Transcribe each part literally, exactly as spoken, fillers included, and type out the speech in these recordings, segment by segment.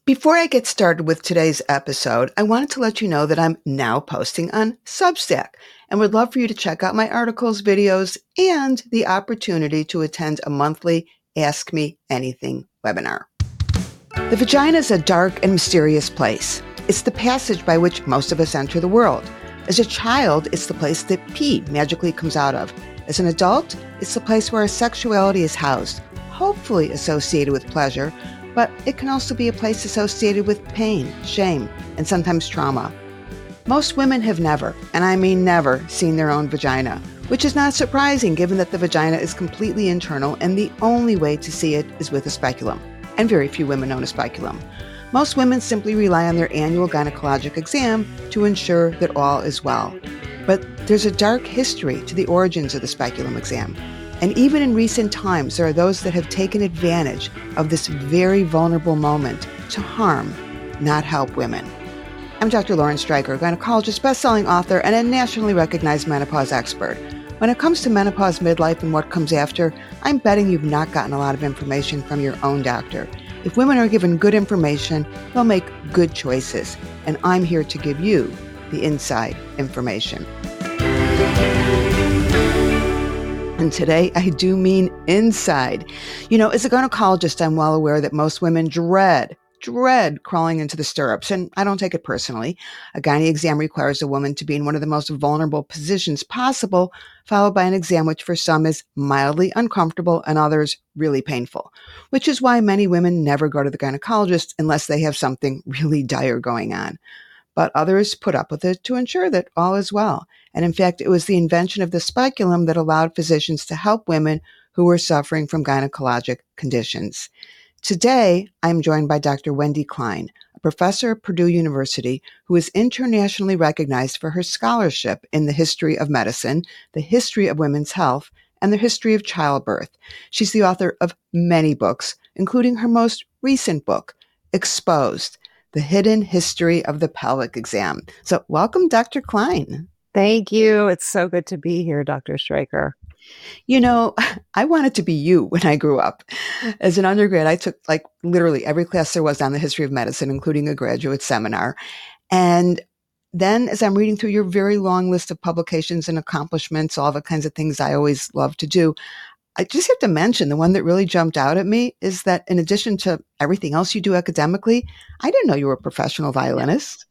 Before I get started with today's episode, I wanted to let you know that I'm now posting on Substack and would love for you to check out my articles, videos, and the opportunity to attend a monthly Ask Me Anything webinar. The vagina is a dark and mysterious place. It's the passage by which most of us enter the world. As a child, it's the place that pee magically comes out of. As an adult, it's the place where our sexuality is housed, hopefully associated with pleasure, but it can also be a place associated with pain, shame, and sometimes trauma. Most women have never, and I mean never, seen their own vagina, which is not surprising given that the vagina is completely internal and the only way to see it is with a speculum. And very few women own a speculum. Most women simply rely on their annual gynecologic exam to ensure that all is well. But there's a dark history to the origins of the speculum exam. And even in recent times, there are those that have taken advantage of this very vulnerable moment to harm, not help women. I'm Doctor Lauren Streicher, gynecologist, best-selling author, and a nationally recognized menopause expert. When it comes to menopause, midlife, and what comes after, I'm betting you've not gotten a lot of information from your own doctor. If women are given good information, they'll make good choices. And I'm here to give you the inside information. And today, I do mean inside. You know, as a gynecologist, I'm well aware that most women dread, dread crawling into the stirrups, and I don't take it personally. A gynae exam requires a woman to be in one of the most vulnerable positions possible, followed by an exam which for some is mildly uncomfortable and others really painful, which is why many women never go to the gynecologist unless they have something really dire going on. But others put up with it to ensure that all is well. And in fact, it was the invention of the speculum that allowed physicians to help women who were suffering from gynecologic conditions. Today, I'm joined by Doctor Wendy Klein, a professor at Purdue University who is internationally recognized for her scholarship in the history of medicine, the history of women's health, and the history of childbirth. She's the author of many books, including her most recent book, Exposed: The Hidden History of the Pelvic Exam. So welcome, Doctor Klein. Thank you. It's so good to be here, Doctor Streicher. You know, I wanted to be you when I grew up. As an undergrad, I took like literally every class there was on the history of medicine, including a graduate seminar. And then as I'm reading through your very long list of publications and accomplishments, all the kinds of things I always love to do, I just have to mention the one that really jumped out at me is that in addition to everything else you do academically, I didn't know you were a professional violinist.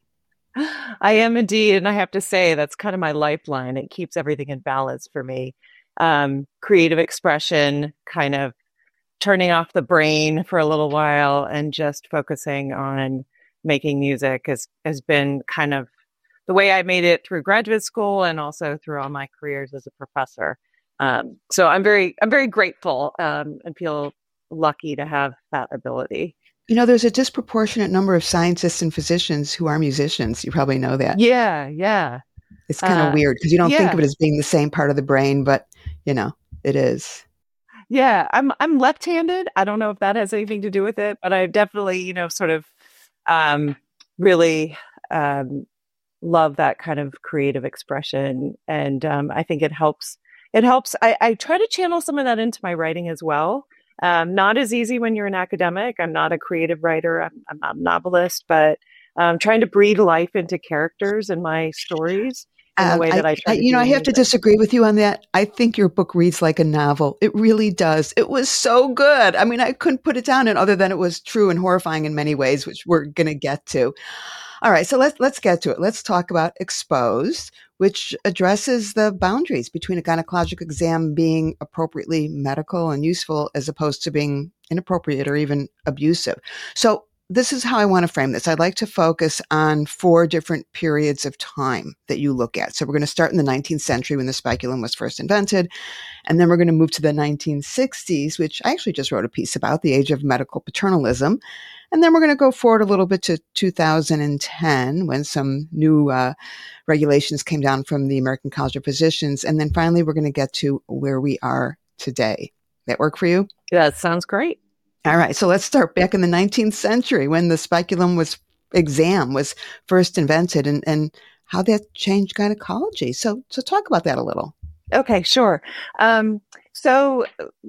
I am indeed. And I have to say, that's kind of my lifeline. It keeps everything in balance for me. Um, creative expression, kind of turning off the brain for a little while and just focusing on making music has, has been kind of the way I made it through graduate school and also through all my careers as a professor. Um, so I'm very, I'm very grateful um, and feel lucky to have that ability. You know, there's a disproportionate number of scientists and physicians who are musicians. You probably know that. Yeah, yeah. It's kind of uh, weird because you don't yeah. think of it as being the same part of the brain, but, you know, it is. Yeah, I'm I'm left-handed. I don't know if that has anything to do with it, but I definitely, you know, sort of um, really um, love that kind of creative expression. And um, I think it helps. It helps. I, I try to channel some of that into my writing as well. Um, not as easy when you're an academic. I'm not a creative writer. I'm, I'm not a novelist, but um, trying to breathe life into characters in my stories in the way that I, I try I, to You know, I have music. to disagree with you on that. I think your book reads like a novel. It really does. It was so good. I mean, I couldn't put it down, and other than it was true and horrifying in many ways, which we're going to get to. All right, so let's let's get to it. Let's talk about Exposed, which addresses the boundaries between a gynecologic exam being appropriately medical and useful as opposed to being inappropriate or even abusive. So this is how I want to frame this. I'd like to focus on four different periods of time that you look at. So we're going to start in the nineteenth century when the speculum was first invented. And then we're going to move to the nineteen sixties, which I actually just wrote a piece about, the age of medical paternalism. And then we're going to go forward a little bit to two thousand ten when some new uh, regulations came down from the American College of Physicians. And then finally, we're going to get to where we are today. That work for you? Yeah, that sounds great. All right. So let's start back in the nineteenth century when the speculum was exam was first invented and, and how that changed gynecology. So, so talk about that a little. Okay, sure. Um, so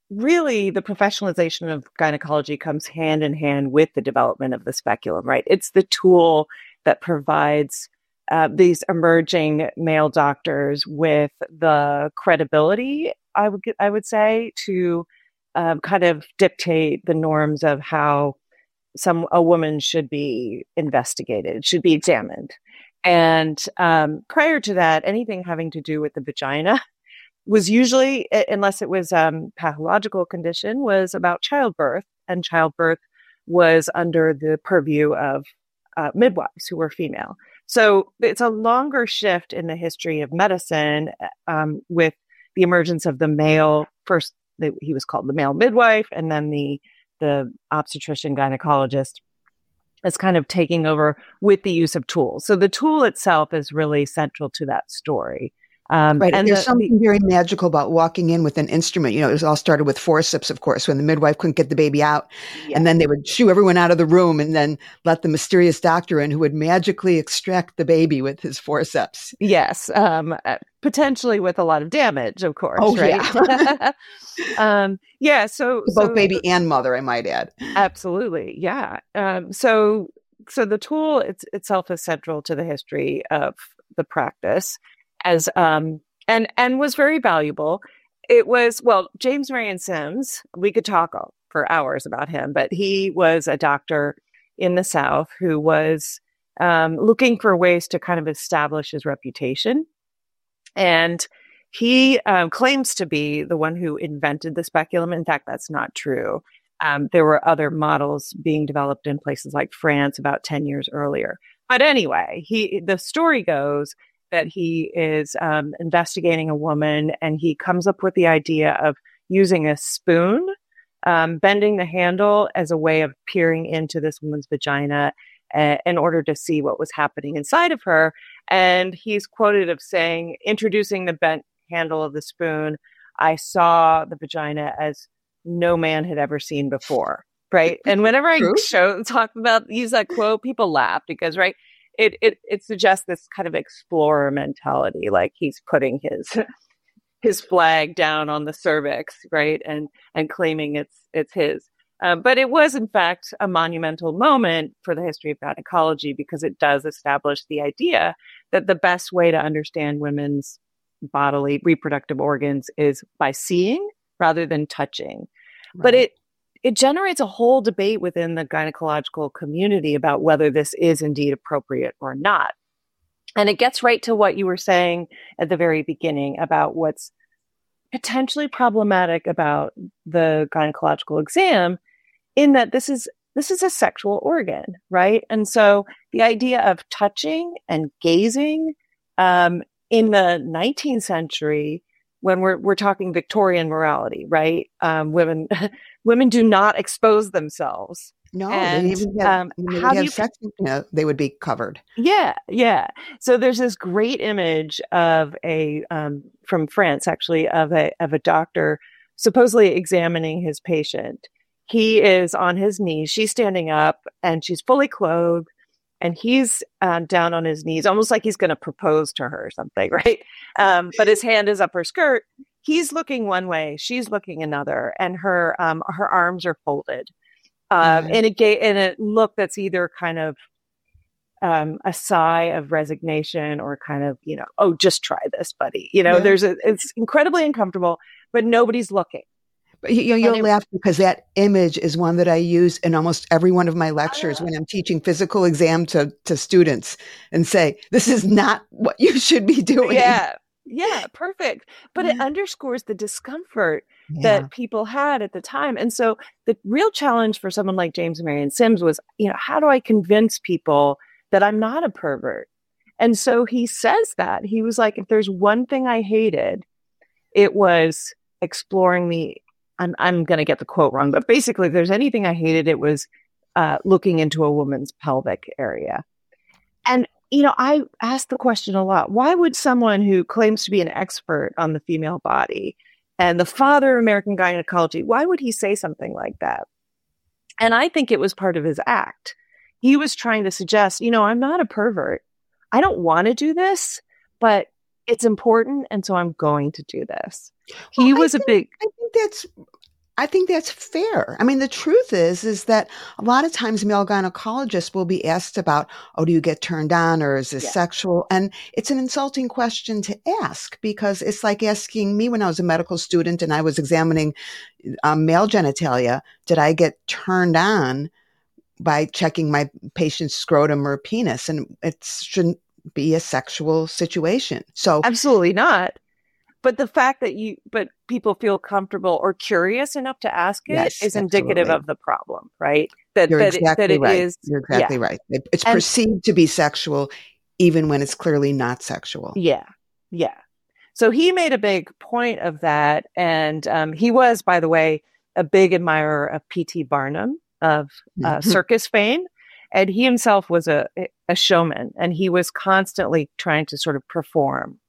really the professionalization of gynecology comes hand in hand with the development of the speculum, right? It's the tool that provides uh, these emerging male doctors with the credibility, I would I would say, to um, kind of dictate the norms of how some a woman should be investigated, should be examined. And um, prior to that, anything having to do with the vagina was usually, unless it was um, pathological condition, was about childbirth, and childbirth was under the purview of uh, midwives who were female. So it's a longer shift in the history of medicine um, with the emergence of the male. First, the, he was called the male midwife, and then the the obstetrician gynecologist is kind of taking over with the use of tools. So the tool itself is really central to that story. Um, Right. and There's the, something the, very magical about walking in with an instrument. You know, it was all started with forceps, of course, when the midwife couldn't get the baby out. yeah. And then they would shoo everyone out of the room and then let the mysterious doctor in who would magically extract the baby with his forceps. Yes. Um, uh, potentially with a lot of damage, of course. Oh, right. yeah. um, yeah. So, Both so baby and mother, I might add. absolutely. Yeah. Um, so, so the tool it's, itself is central to the history of the practice as, um, and, and was very valuable. It was, well, James Marion Sims, we could talk for hours about him, but he was a doctor in the South who was, um, looking for ways to kind of establish his reputation. And he um, claims to be the one who invented the speculum. In fact, that's not true. Um, there were other models being developed in places like France about ten years earlier. But anyway, he the story goes that he is um, investigating a woman, and he comes up with the idea of using a spoon, um, bending the handle as a way of peering into this woman's vagina uh, in order to see what was happening inside of her. And he's quoted of saying, introducing the bent handle of the spoon, I saw the vagina as no man had ever seen before. Right. And whenever I show, talk about, use that quote, people laugh because, right, it, it, it suggests this kind of explorer mentality, like he's putting his, his flag down on the cervix, right. And, and claiming it's, it's his. Uh, but it was, in fact, a monumental moment for the history of gynecology because it does establish the idea that the best way to understand women's bodily reproductive organs is by seeing rather than touching. Right. But it it generates a whole debate within the gynecological community about whether this is indeed appropriate or not. And it gets right to what you were saying at the very beginning about what's potentially problematic about the gynecological exam, in that this is this is a sexual organ, right? And so the idea of touching and gazing um, in the nineteenth century, when we're we're talking Victorian morality, right? Um, women women do not expose themselves. No, and, they even have, um, when they how would do have you, sex, you know, they would be covered. Yeah, yeah. So there's this great image of a um, from France, actually, of a of a doctor supposedly examining his patient. He is on his knees. She's standing up, and she's fully clothed, and he's uh, down on his knees, almost like he's going to propose to her or something, right? Um, but his hand is up her skirt. He's looking one way, she's looking another, and her um, her arms are folded. Um, mm-hmm. And it gave in a look that's either kind of um, a sigh of resignation or kind of, you know, oh, just try this, buddy. You know, yeah. there's a, it's incredibly uncomfortable, but nobody's looking. But you, you'll it, laugh because that image is one that I use in almost every one of my lectures uh, when I'm teaching physical exam to, to students and say, this is not what you should be doing. Yeah. Yeah, perfect. But yeah. It underscores the discomfort yeah. that people had at the time. And so the real challenge for someone like James Marion Sims was, you know, how do I convince people that I'm not a pervert? And so he says that. He was like, if there's one thing I hated, it was exploring the, I'm, I'm going to get the quote wrong, but basically if there's anything I hated, it was uh, looking into a woman's pelvic area. And you know, I ask the question a lot. Why would someone who claims to be an expert on the female body and the father of American gynecology, why would he say something like that? And I think it was part of his act. He was trying to suggest, you know, I'm not a pervert. I don't want to do this, but it's important. And so I'm going to do this. He well, was think, a big... I think that's I think that's fair. I mean, the truth is, is that a lot of times male gynecologists will be asked about, oh, do you get turned on or is this Yeah. sexual? And it's an insulting question to ask because it's like asking me when I was a medical student and I was examining um, male genitalia, did I get turned on by checking my patient's scrotum or penis? And it shouldn't be a sexual situation. So absolutely not. But the fact that you, but people feel comfortable or curious enough to ask it yes, is indicative absolutely. of the problem, right? That You're that it, that exactly it right. is, You're exactly yeah. right. It, it's And perceived to be sexual, even when it's clearly not sexual. yeah, yeah. So he made a big point of that, and um, he was, by the way, a big admirer of P T Barnum of uh, Mhm. circus fame, and he himself was a a showman, and he was constantly trying to sort of perform.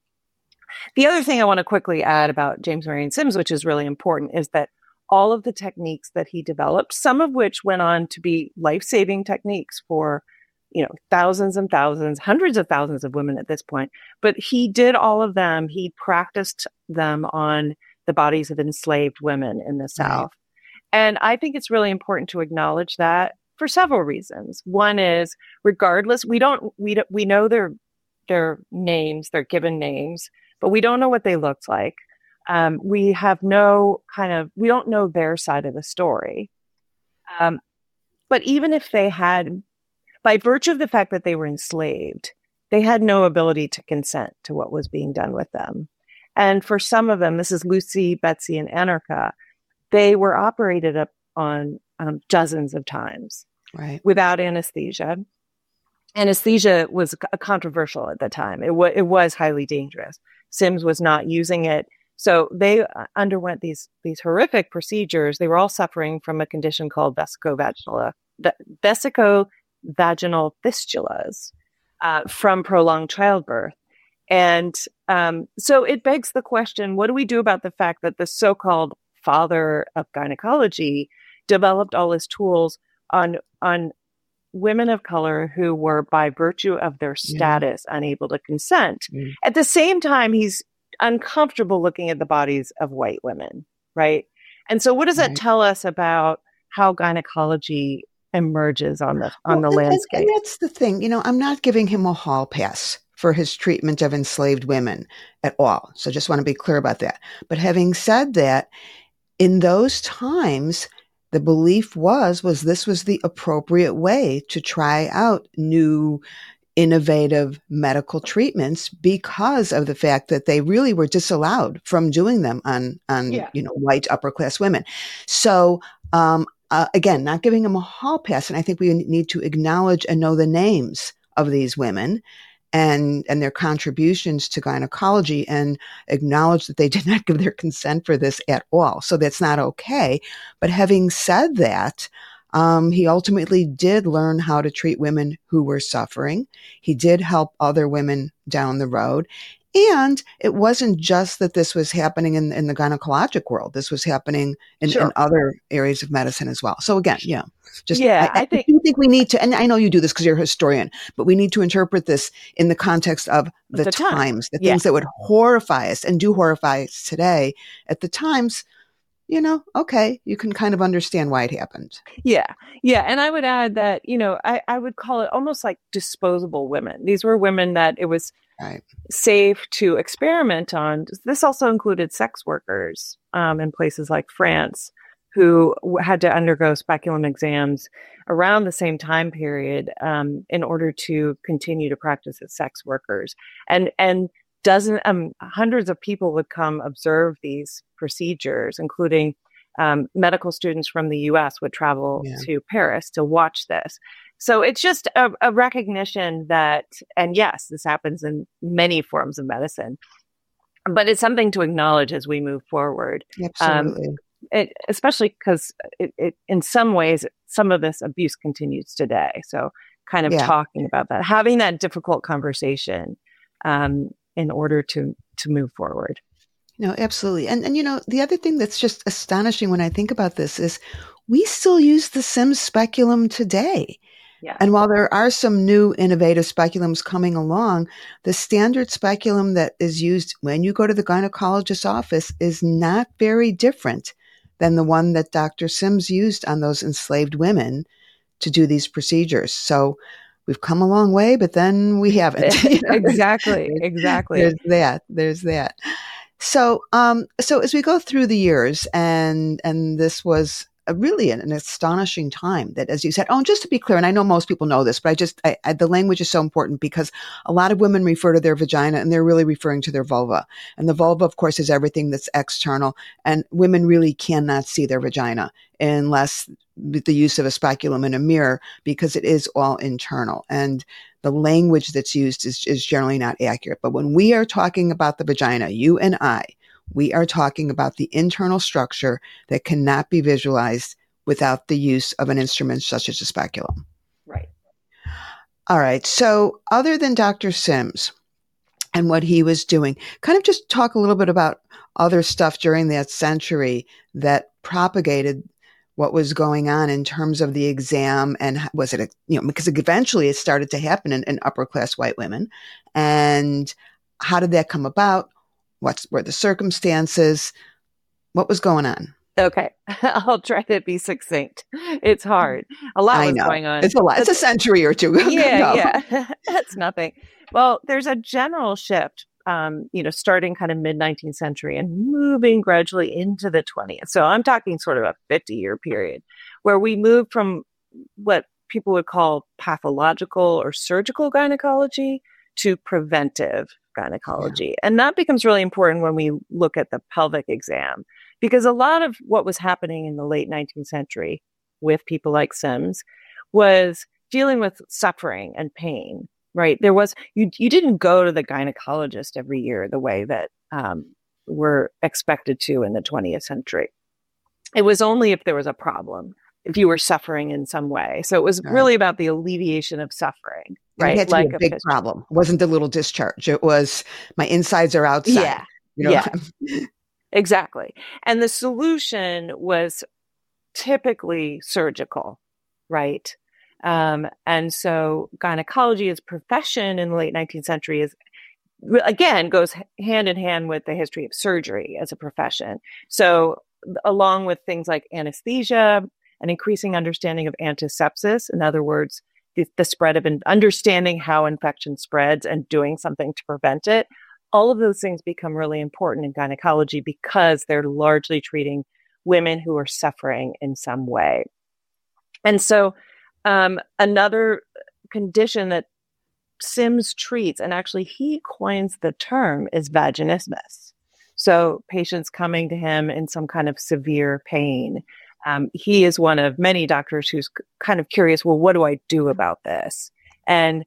The other thing I want to quickly add about James Marion Sims, which is really important, is that all of the techniques that he developed, some of which went on to be life-saving techniques for, you know, thousands and thousands, hundreds of thousands of women at this point, but he did all of them. He practiced them on the bodies of enslaved women in the Right. South. And I think it's really important to acknowledge that for several reasons. One is, regardless, we don't, we don't, we know their, their names, their given names, but we don't know what they looked like. Um, we have no kind of, we don't know their side of the story. Um, but even if they had, by virtue of the fact that they were enslaved, they had no ability to consent to what was being done with them. And for some of them, this is Lucy, Betsy, and Anarcha, they were operated up on um, dozens of times Right. without anesthesia. Anesthesia was controversial at the time. It, w- it was highly dangerous. Sims was not using it. So they underwent these, these horrific procedures. They were all suffering from a condition called vesicovaginal, vesicovaginal fistulas uh, from prolonged childbirth. And um, so it begs the question, what do we do about the fact that the so-called father of gynecology developed all his tools on, on women of color who were, by virtue of their status, yeah. unable to consent. Mm. At the same time, he's uncomfortable looking at the bodies of white women, right? And so what does that right. tell us about how gynecology emerges on the on well, the and, landscape? And, and that's the thing. You know, I'm not giving him a hall pass for his treatment of enslaved women at all. So just want to be clear about that. But having said that, in those times, the belief was, was this was the appropriate way to try out new, innovative medical treatments because of the fact that they really were disallowed from doing them on, on yeah. you know, white upper class women. So, um, uh, again, not giving them a hall pass. And I think we need to acknowledge and know the names of these women and and their contributions to gynecology and acknowledge that they did not give their consent for this at all. So that's not okay. But having said that, um, he ultimately did learn how to treat women who were suffering. He did help other women down the road. And it wasn't just that this was happening in, in the gynecologic world. This was happening in, sure. in other areas of medicine as well. So again, yeah, just yeah, I, I, think, I do think we need to, and I know you do this because you're a historian, but we need to interpret this in the context of the, the times, time. the yeah. things that would horrify us and do horrify us today. At the times, you know, okay, you can kind of understand why it happened. Yeah. Yeah. And I would add that, you know, I, I would call it almost like disposable women. These were women that it was right. safe to experiment on. This also included sex workers um, in places like France who had to undergo speculum exams around the same time period um, in order to continue to practice as sex workers. And, and dozen, um, hundreds of people would come observe these procedures, including um, medical students from the U S would travel yeah. to Paris to watch this. So it's just a, a recognition that, and yes, this happens in many forms of medicine, but it's something to acknowledge as we move forward. Absolutely. Um, it, especially because it, it, in some ways, some of this abuse continues today. So kind of yeah. talking about that, having that difficult conversation um, in order to, to move forward. No, absolutely. And, and, you know, the other thing that's just astonishing when I think about this is we still use the Sims speculum today. Yeah. And while there are some new innovative speculums coming along, the standard speculum that is used when you go to the gynecologist's office is not very different than the one that Doctor Sims used on those enslaved women to do these procedures. So we've come a long way, but then we haven't. You know, Exactly. there's, Exactly. there's that. There's that. So, um, so as we go through the years, and and this was a really an, an astonishing time. That, as you said, oh, and just to be clear, and I know most people know this, but I just I, I, the language is so important because a lot of women refer to their vagina, and they're really referring to their vulva. And the vulva, of course, is everything that's external, and women really cannot see their vagina unless with the use of a speculum and a mirror, because it is all internal. And the language that's used is, is generally not accurate. But when we are talking about the vagina, you and I, we are talking about the internal structure that cannot be visualized without the use of an instrument such as a speculum. Right. All right. So other than Doctor Sims and what he was doing, kind of just talk a little bit about other stuff during that century that propagated what was going on in terms of the exam. And was it, a, you know, because eventually it started to happen in, in upper class white women. And how did that come about? What were the circumstances? What was going on? Okay. I'll try to be succinct. It's hard. A lot I was know. going on. It's a lot. It's a century or two. Yeah, No. yeah. That's nothing. Well, there's a general shift, um, you know, starting kind of mid-nineteenth century and moving gradually into the twentieth. So I'm talking sort of a fifty-year period where we moved from what people would call pathological or surgical gynecology to preventive gynecology. Yeah. And that becomes really important when we look at the pelvic exam, because a lot of what was happening in the late nineteenth century with people like Sims was dealing with suffering and pain, right? There was, you, you didn't go to the gynecologist every year the way that um, we're expected to in the twentieth century. It was only if there was a problem, if you were suffering in some way. So it was right. really about the alleviation of suffering, right? It had to like be a big a problem. It wasn't the little discharge. It was my insides are outside. Yeah, you know? yeah, exactly. And the solution was typically surgical, right? Um, and so gynecology as a profession in the late nineteenth century is, again, goes hand in hand with the history of surgery as a profession. So along with things like anesthesia, an increasing understanding of antisepsis, in other words, the, the spread of an understanding how infection spreads and doing something to prevent it, all of those things become really important in gynecology because they're largely treating women who are suffering in some way. And so um, another condition that Sims treats, and actually he coins the term, is vaginismus. So patients coming to him in some kind of severe pain. Um, he is one of many doctors who's kind of curious, well, what do I do about this? And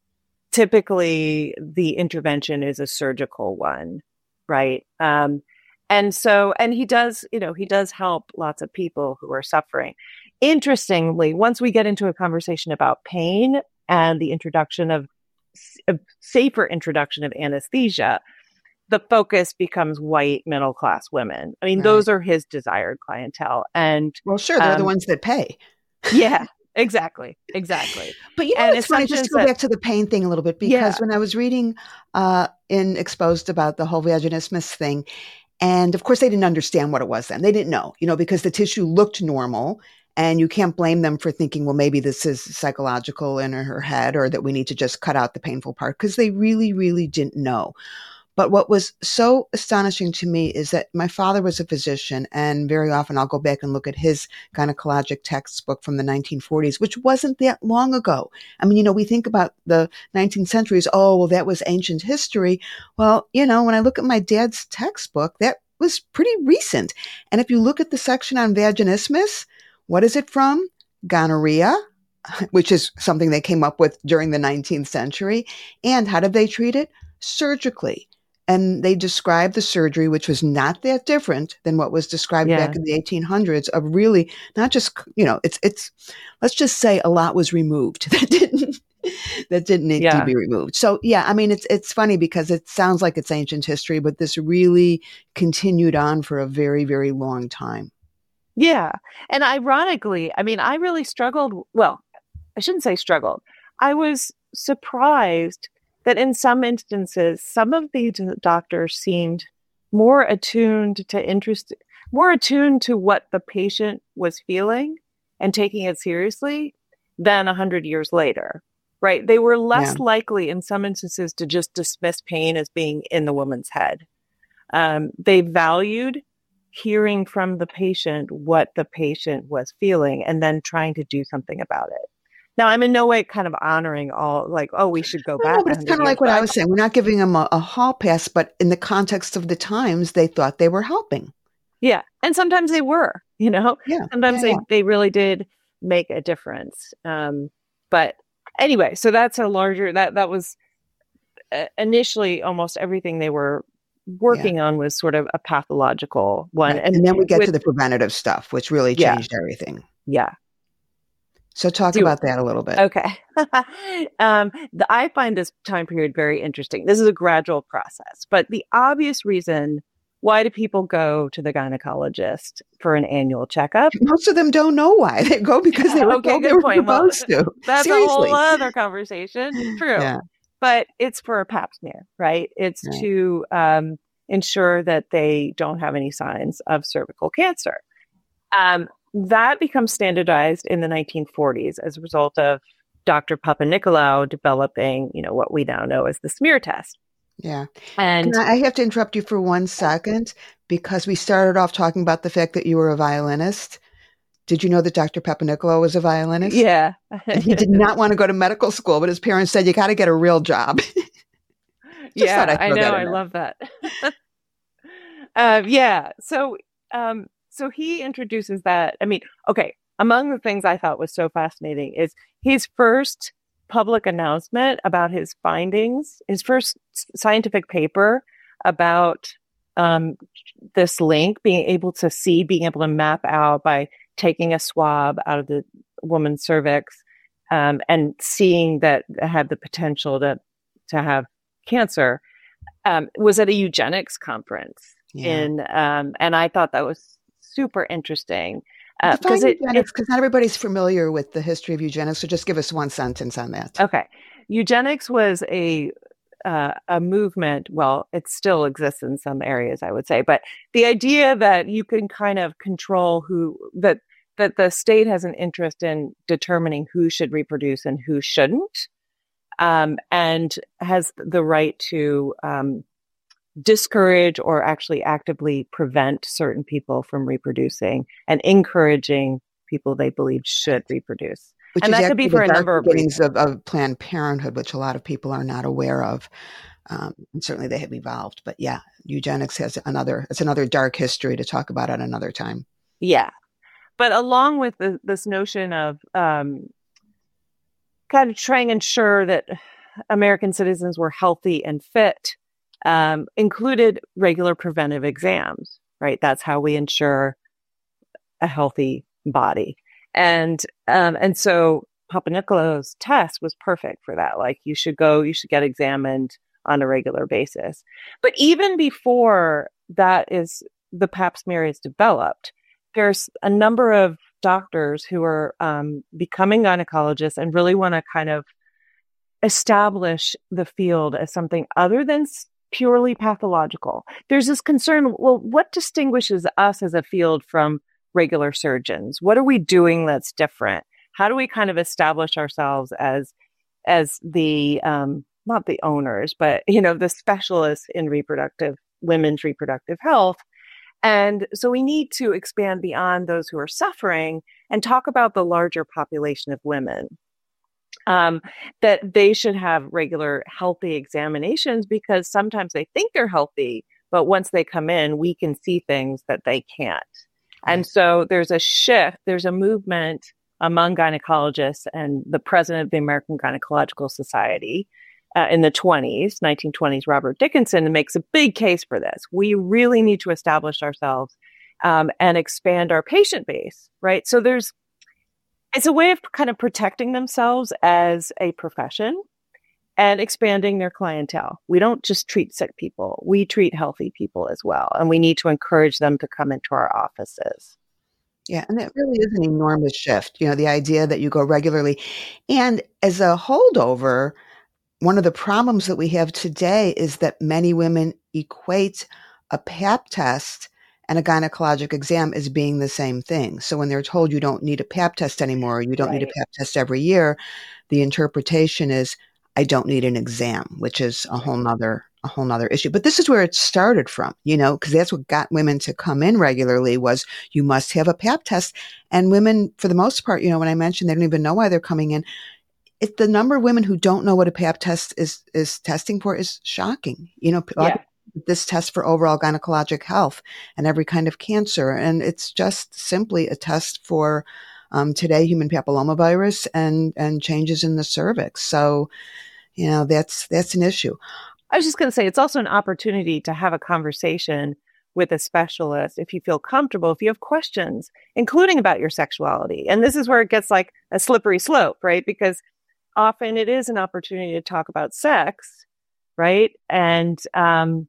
typically the intervention is a surgical one, right? Um, and so, and he does, you know, he does help lots of people who are suffering. Interestingly, once we get into a conversation about pain and the introduction of a safer introduction of anesthesia, the focus becomes white middle class women. I mean, right. those are his desired clientele. And well, sure, they're um, the ones that pay. Yeah, exactly. Exactly. But you know, and it's funny, just to go that, back to the pain thing a little bit, because yeah. when I was reading uh, in Exposed about the whole vaginismus thing, and of course they didn't understand what it was then. They didn't know, you know, because the tissue looked normal. And you can't blame them for thinking, well, maybe this is psychological in her head, or that we need to just cut out the painful part, because they really, really didn't know. But what was so astonishing to me is that my father was a physician, and very often I'll go back and look at his gynecologic textbook from the nineteen forties, which wasn't that long ago. I mean, you know, we think about the nineteenth century as, oh, well, that was ancient history. Well, you know, when I look at my dad's textbook, that was pretty recent. And if you look at the section on vaginismus, what is it from? Gonorrhea, which is something they came up with during the nineteenth century. And how did they treat it? Surgically. And they described the surgery, which was not that different than what was described yeah. back in the eighteen hundreds, of really not just, you know, it's, it's, let's just say a lot was removed that didn't, that didn't need yeah. to be removed. So yeah, I mean, it's, it's funny because it sounds like it's ancient history, but this really continued on for a very, very long time. Yeah. And ironically, I mean, I really struggled. Well, I shouldn't say struggled. I was surprised that in some instances, some of these doctors seemed more attuned to interest. more attuned to what the patient was feeling and taking it seriously than a hundred years later, right? They were less Yeah. likely in some instances to just dismiss pain as being in the woman's head. Um, they valued hearing from the patient what the patient was feeling and then trying to do something about it. Now, I'm in no way kind of honoring all like, oh, we should go No, no, back but it's one hundred kind of years. like what But I I was thought, saying. We're not giving them a, a hall pass, but in the context of the times, they thought they were helping. yeah. And sometimes they were, you know, Yeah, sometimes yeah, they, yeah. they really did make a difference. Um, but anyway, so that's a larger, that, that was uh, initially almost everything they were Yeah. working on was sort of a pathological one. Right. And And then we get with, to the preventative stuff, which really yeah, changed everything. yeah. So talk Do about that a little bit. Okay. um, the, I find this time period very interesting. This is a gradual process, but the obvious reason why do people go to the gynecologist for an annual checkup? Most of them don't know why. They go because they were Okay, told they good were point. Well, supposed to. that's a whole Seriously. other conversation. True. Yeah. But it's for a pap smear, right? It's Right. to um, ensure that they don't have any signs of cervical cancer. Um, that becomes standardized in the nineteen forties as a result of Doctor Papanicolaou developing, you know, what we now know as the smear test. Yeah. And Can I, I have to interrupt you for one second because we started off talking about the fact that you were a violinist. Did you know that Doctor Papanicolaou was a violinist? yeah, And he did not want to go to medical school, but his parents said, you got to get a real job. Just yeah, thought I'd I throw know, that in I there. love that. um, yeah, so um, so he introduces that. I mean, okay, among the things I thought was so fascinating is his first public announcement about his findings, his first scientific paper about um, this link, being able to see, being able to map out by taking a swab out of the woman's cervix um, and seeing that it had the potential to to have cancer, um, was at a eugenics conference. Yeah. In um, and I thought that was super interesting Define because uh, it, it eugenics, because not everybody's familiar with the history of eugenics. So just give us one sentence on that. okay, eugenics was a uh, a movement. Well, it still exists in some areas, I would say, but the idea that you can kind of control who that that the state has an interest in determining who should reproduce and who shouldn't, um, and has the right to um, discourage or actually actively prevent certain people from reproducing and encouraging people they believe should reproduce. Which And is that could be actually for the a dark number of beginnings reasons. of, of Planned Parenthood, which a lot of people are not aware of. Um, and certainly they have evolved. But yeah, eugenics has another, it's another dark history to talk about at another time. Yeah. But along with the, this notion of um, kind of trying to ensure that American citizens were healthy and fit, um, included regular preventive exams, right? That's how we ensure a healthy body. And um, and so Papanicolaou's test was perfect for that. Like you should go, you should get examined on a regular basis. But even before that is the pap smear is developed, there's a number of doctors who are um, becoming gynecologists and really want to kind of establish the field as something other than purely pathological. There's this concern, well, what distinguishes us as a field from regular surgeons? What are we doing that's different? How do we kind of establish ourselves as as the um, not the owners, but you know, the specialists in reproductive women's reproductive health? And so we need to expand beyond those who are suffering and talk about the larger population of women. Um, that they should have regular healthy examinations because sometimes they think they're healthy, but once they come in, we can see things that they can't. And Right. so there's a shift, there's a movement among gynecologists and the president of the American Gynecological Society uh, in the twenties, nineteen twenties, Robert Dickinson, makes a big case for this. We really need to establish ourselves um, and expand our patient base, right? So there's, it's a way of kind of protecting themselves as a profession and expanding their clientele. We don't just treat sick people. We treat healthy people as well. And we need to encourage them to come into our offices. Yeah, and it really is an enormous shift, you know, the idea that you go regularly. And as a holdover, one of the problems that we have today is that many women equate a pap test and a gynecologic exam as being the same thing. So when they're told you don't need a pap test anymore, you don't need a Right. pap test every year, the interpretation is, I don't need an exam, which is a whole nother a whole nother issue. But this is where it started from, you know, because that's what got women to come in regularly was you must have a pap test. And women, for the most part, you know, when I mentioned they don't even know why they're coming in, it, the number of women who don't know what a pap test is is testing for is shocking. You know, a lot of Yeah. people do this test for overall gynecologic health and every kind of cancer, and it's just simply a test for um, today human papillomavirus and and changes in the cervix. So, you know, that's that's an issue. I was just going to say, it's also an opportunity to have a conversation with a specialist if you feel comfortable, if you have questions, including about your sexuality. And this is where it gets like a slippery slope, right? Because often it is an opportunity to talk about sex, right? And um,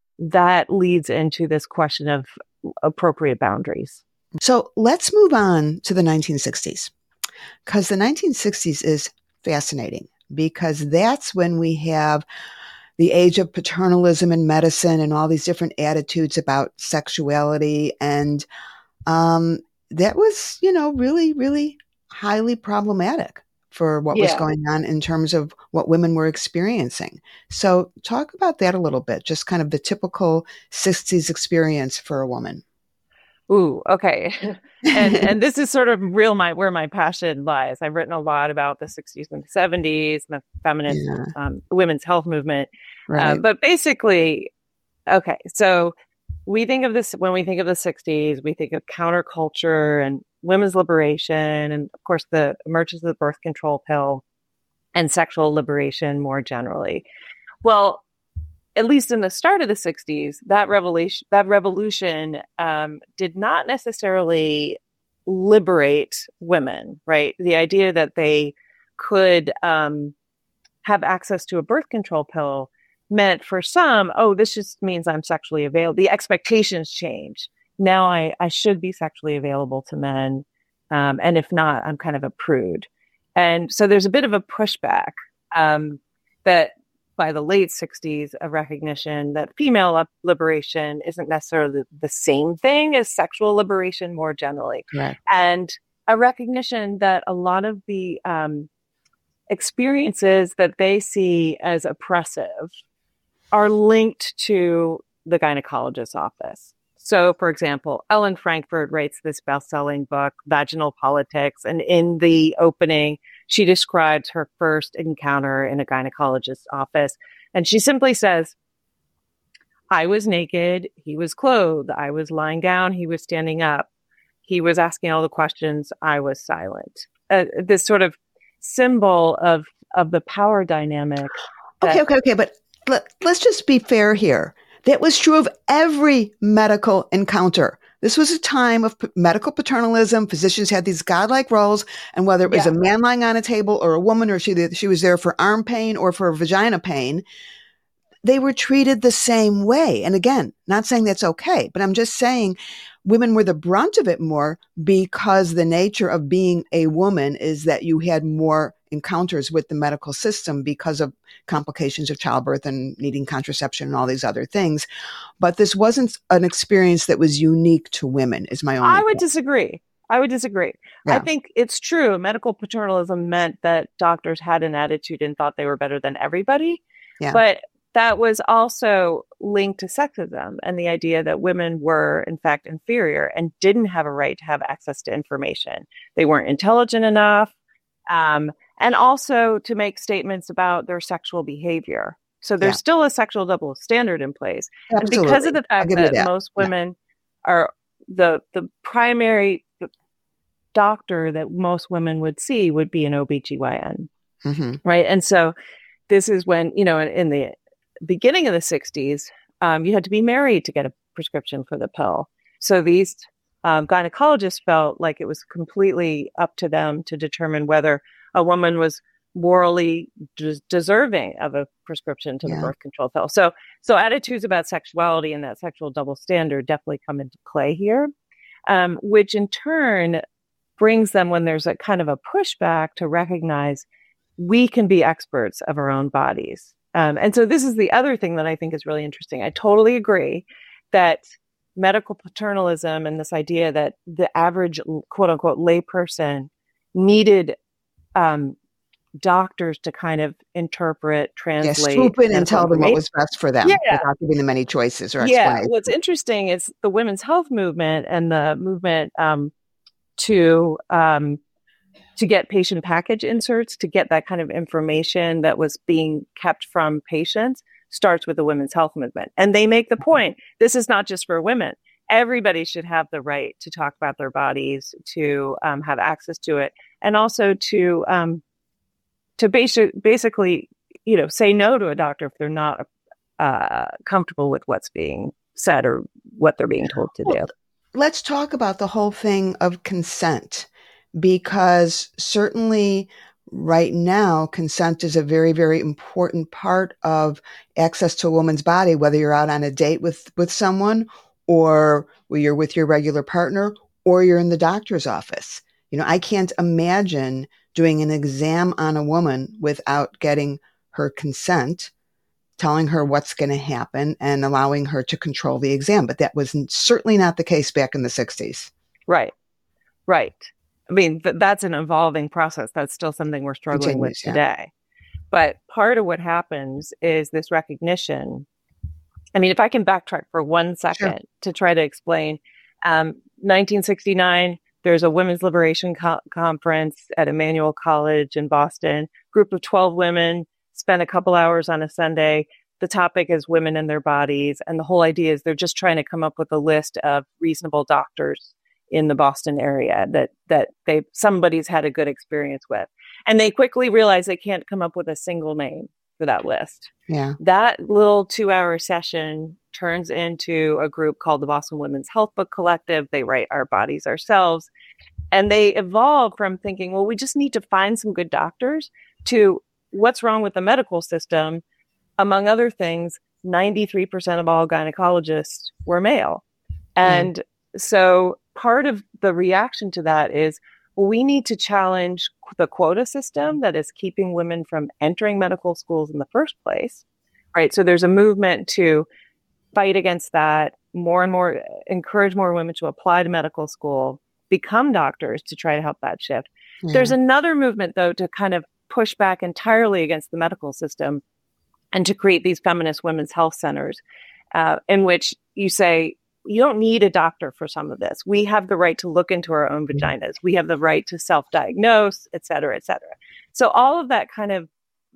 that leads into this question of appropriate boundaries. So let's move on to the nineteen sixties, because the nineteen sixties is fascinating because that's when we have the age of paternalism in medicine and all these different attitudes about sexuality. And um, that was, you know, really, really highly problematic for what was Yeah. going on in terms of what women were experiencing. So talk about that a little bit, just kind of the typical sixties experience for a woman. Ooh, okay. and and this is sort of real my where my passion lies. I've written a lot about the sixties and the seventies, the feminist Yeah, um, women's health movement. Uh, right. but basically, okay, so we think of this when we think of the sixties, we think of counterculture and women's liberation, and of course, the emergence of the birth control pill and sexual liberation more generally. Well, at least in the start of the sixties, that revelation, that revolution um, did not necessarily liberate women, right? The idea that they could um, have access to a birth control pill meant for some, oh, this just means I'm sexually available. The expectations change. Now I, I should be sexually available to men. Um, and if not, I'm kind of a prude. And so there's a bit of a pushback um, that by the late sixties, a recognition that female liberation isn't necessarily the same thing as sexual liberation more generally. Correct. And a recognition that a lot of the um, experiences that they see as oppressive are linked to the gynecologist's office. So, for example, Ellen Frankfurt writes this best-selling book, Vaginal Politics, and in the opening, she describes her first encounter in a gynecologist's office. And she simply says, I was naked, he was clothed, I was lying down, he was standing up, he was asking all the questions, I was silent. Uh, this sort of symbol of, of the power dynamic. That- Okay, okay, okay, but let, let's just be fair here. That was true of every medical encounter. This was a time of p- medical paternalism. Physicians had these godlike roles, and whether it was Yeah. a man lying on a table or a woman, or she she was there for arm pain or for vagina pain, they were treated the same way. And again, not saying that's okay, but I'm just saying women were the brunt of it more because the nature of being a woman is that you had more encounters with the medical system because of complications of childbirth and needing contraception and all these other things. But this wasn't an experience that was unique to women, is my only I would point. disagree. I would disagree. Yeah. I think it's true. Medical paternalism meant that doctors had an attitude and thought they were better than everybody. Yeah. But that was also linked to sexism and the idea that women were, in fact, inferior and didn't have a right to have access to information. They weren't intelligent enough. Um, and also to make statements about their sexual behavior. So there's Yeah. still a sexual double standard in place. Absolutely. And because of the I'll fact give you that, that. most Yeah. women are the the primary doctor that most women would see would be an O B G Y N, Mm-hmm. right? And so this is when, you know, in, in the beginning of the sixties, um, you had to be married to get a prescription for the pill. So these um, gynecologists felt like it was completely up to them to determine whether a woman was morally des- deserving of a prescription to Yeah. the birth control pill. So, so attitudes about sexuality and that sexual double standard definitely come into play here, um, which in turn brings them, when there's a kind of a pushback, to recognize we can be experts of our own bodies. Um, and so this is the other thing that I think is really interesting. I totally agree that medical paternalism and this idea that the average quote unquote layperson needed um, doctors to kind of interpret, Yeah, translate swoop in and medical tell them what information. was best for them Yeah. without giving them any choices or Yeah. explanations. What's interesting is the women's health movement and the movement um, to um, to get patient package inserts, to get that kind of information that was being kept from patients, starts with the women's health movement. And they make the point, this is not just for women. Everybody should have the right to talk about their bodies, to um, have access to it, and also to um, to basi- basically, you know, say no to a doctor if they're not uh, comfortable with what's being said or what they're being told to Well, do. let's talk about the whole thing of consent, because certainly right now, consent is a very, very important part of access to a woman's body, whether you're out on a date with, with someone, or you're with your regular partner, or you're in the doctor's office. You know, I can't imagine doing an exam on a woman without getting her consent, telling her what's going to happen, and allowing her to control the exam. But that was certainly not the case back in the sixties. Right, right. I mean, th- that's an evolving process. That's still something we're struggling Continues, with yeah. today. But part of what happens is this recognition. I mean, if I can backtrack for one second Sure. to try to explain, um, nineteen sixty-nine, there's a women's liberation co- conference at Emmanuel College in Boston. Group of twelve women spend a couple hours on a Sunday. The topic is women and their bodies. And the whole idea is they're just trying to come up with a list of reasonable doctors in the Boston area that, that they, somebody's had a good experience with. And they quickly realize they can't come up with a single name for that list. Yeah. That little two hour session turns into a group called the Boston Women's Health Book Collective. They write Our Bodies Ourselves. And they evolve from thinking, well, we just need to find some good doctors, to what's wrong with the medical system. Among other things, ninety-three percent of all gynecologists were male. And yeah. So part of the reaction to that is, well, we need to challenge the quota system that is keeping women from entering medical schools in the first place, right? So there's a movement to fight against that, more and more, encourage more women to apply to medical school, become doctors, to try to help that shift. Yeah. There's another movement, though, to kind of push back entirely against the medical system and to create these feminist women's health centers, uh, in which you say, you don't need a doctor for some of this. We have the right to look into our own vaginas. We have the right to self-diagnose, et cetera, et cetera. So all of that kind of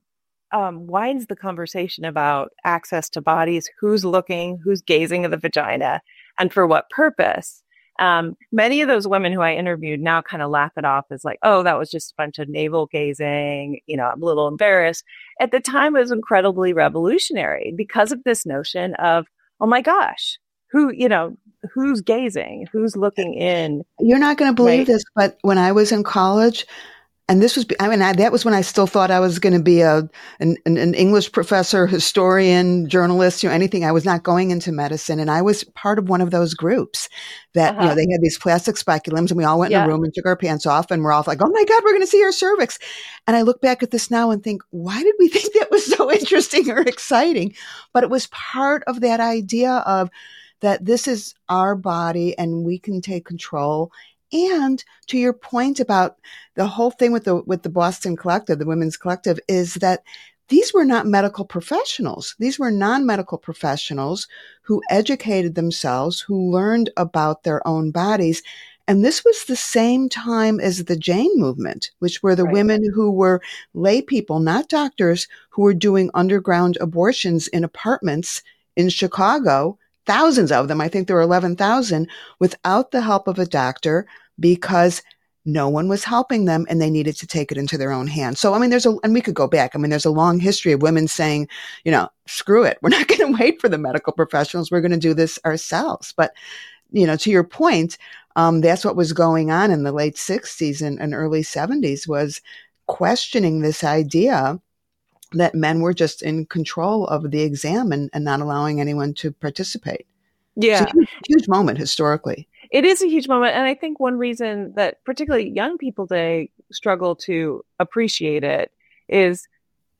um, widens the conversation about access to bodies, who's looking, who's gazing at the vagina, and for what purpose. Um, many of those women who I interviewed now kind of laugh it off as like, oh, that was just a bunch of navel gazing. You know, I'm a little embarrassed. At the time, it was incredibly revolutionary because of this notion of, oh my gosh, who, you know, who's gazing, who's looking in. You're not going to believe right? this, but when I was in college, and this was, I mean, I, that was when I still thought I was going to be a an, an English professor, historian, journalist, you know, anything. I was not going into medicine. And I was part of one of those groups that, uh-huh. you know, they had these plastic speculums, and we all went yeah. in a room and took our pants off, and we're all like, oh my God, we're going to see our cervix. And I look back at this now and think, why did we think that was so interesting or exciting? But it was part of that idea of that this is our body and we can take control. And to your point about the whole thing with the with the Boston Collective, the Women's Collective, is that these were not medical professionals. These were non-medical professionals who educated themselves, who learned about their own bodies. And this was the same time as the Jane movement, which were the right. women who were lay people, not doctors, who were doing underground abortions in apartments in Chicago. Thousands of them, I think there were eleven thousand, without the help of a doctor, because no one was helping them and they needed to take it into their own hands. So, I mean, there's a, and we could go back. I mean, there's a long history of women saying, you know, screw it. We're not going to wait for the medical professionals. We're going to do this ourselves. But, you know, to your point, um, that's what was going on in the late sixties and, and early seventies, was questioning this idea that men were just in control of the exam and, and not allowing anyone to participate. Yeah. It's a huge, huge moment historically. It is a huge moment. And I think one reason that particularly young people today struggle to appreciate it is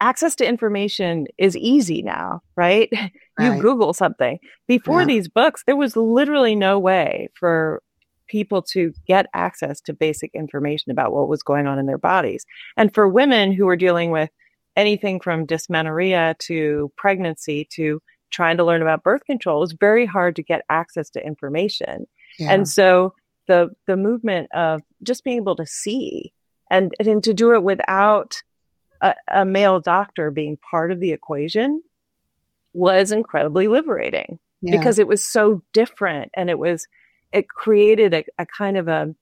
access to information is easy now, right? You Right. Google something. Before Yeah. these books, there was literally no way for people to get access to basic information about what was going on in their bodies. And for women who were dealing with anything from dysmenorrhea to pregnancy to trying to learn about birth control, it was very hard to get access to information. Yeah. And so the the movement of just being able to see and, and to do it without a, a male doctor being part of the equation was incredibly liberating Yeah. because it was so different, and it was it created a, a kind of a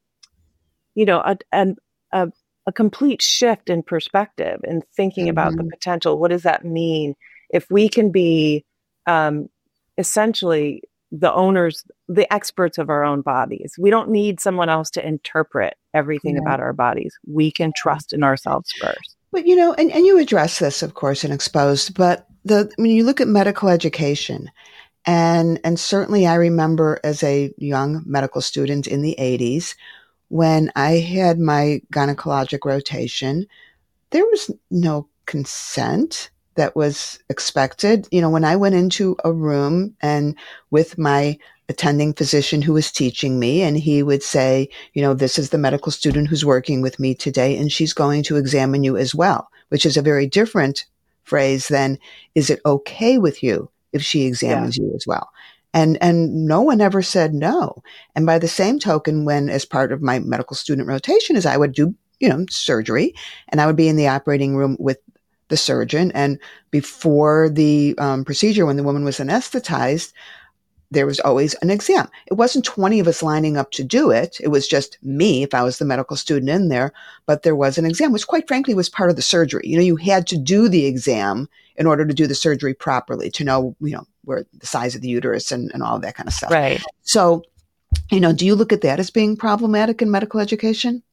you know a, a a a complete shift in perspective and thinking about the Mhm. potential. What does that mean if we can be um, essentially the owners, the experts of our own bodies? We don't need someone else to interpret everything Yeah. about our bodies. We can trust in ourselves first. But, you know, and, and you address this, of course, in Exposed, but the when you look at medical education, and and certainly I remember as a young medical student in the eighties, when I had my gynecologic rotation, there was no consent that was expected. You know, when I went into a room and with my attending physician who was teaching me, and he would say, you know, this is the medical student who's working with me today, and she's going to examine you as well, which is a very different phrase than, is it okay with you if she Yeah. examines you as well? And and no one ever said no. And by the same token, when as part of my medical student rotation, is I would do, you know, surgery, and I would be in the operating room with the surgeon. And before the um, procedure, when the woman was anesthetized, there was always an exam. It wasn't twenty of us lining up to do it. It was just me if I was the medical student in there, but there was an exam, which quite frankly was part of the surgery. You know, you had to do the exam in order to do the surgery properly, to know, you know, where the size of the uterus and, and all of that kind of stuff. Right. So, you know, do you look at that as being problematic in medical education?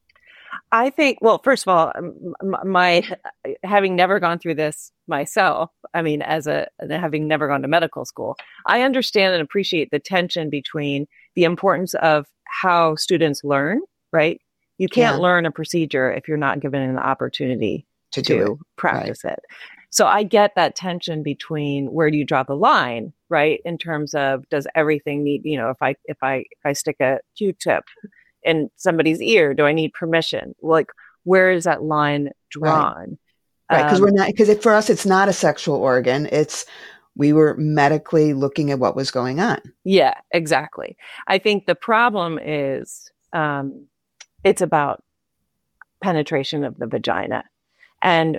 I think, well, first of all, m- m- my having never gone through this myself, I mean, as a having never gone to medical school, I understand and appreciate the tension between the importance of how students learn, right? You can't Yeah. learn a procedure if you're not given an opportunity To do it. to practice it. So I get that tension between where do you draw the line, right? In terms of, does everything need, you know, if I if I if I stick a Q-tip in somebody's ear, do I need permission? Like, where is that line drawn? Right, because Um, we're not, because for us, it's not a sexual organ. It's, we were medically looking at what was going on. yeah, exactly. I think the problem is um, it's about penetration of the vagina, and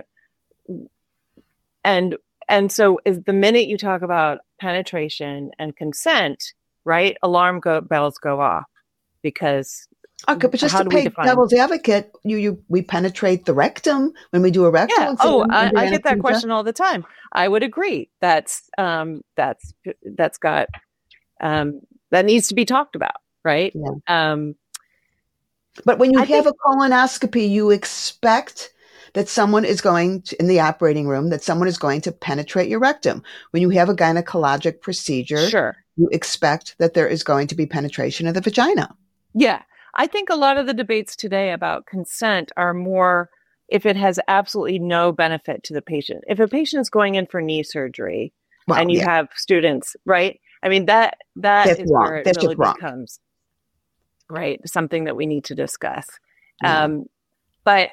and and so is the minute you talk about penetration and consent, right? Alarm go- bells go off, because Okay, but just how to do we play define? devil's advocate, you, you we penetrate the rectum when we do a rectal Yeah. exam. Oh, I, under I get that anesthesia. question all the time. I would agree. That's um, that's that's got um, that needs to be talked about, right? Yeah. Um, But when you I have think, a colonoscopy, you expect that someone is going to, in the operating room, that someone is going to penetrate your rectum. When you have a gynecologic procedure, sure. you expect that there is going to be penetration of the vagina. Yeah. I think a lot of the debates today about consent are more if it has absolutely no benefit to the patient. If a patient is going in for knee surgery Well, and you yeah, have students, right? I mean, that that that's is wrong. where it That's really just wrong. becomes, right, something that we need to discuss. Yeah. Um, but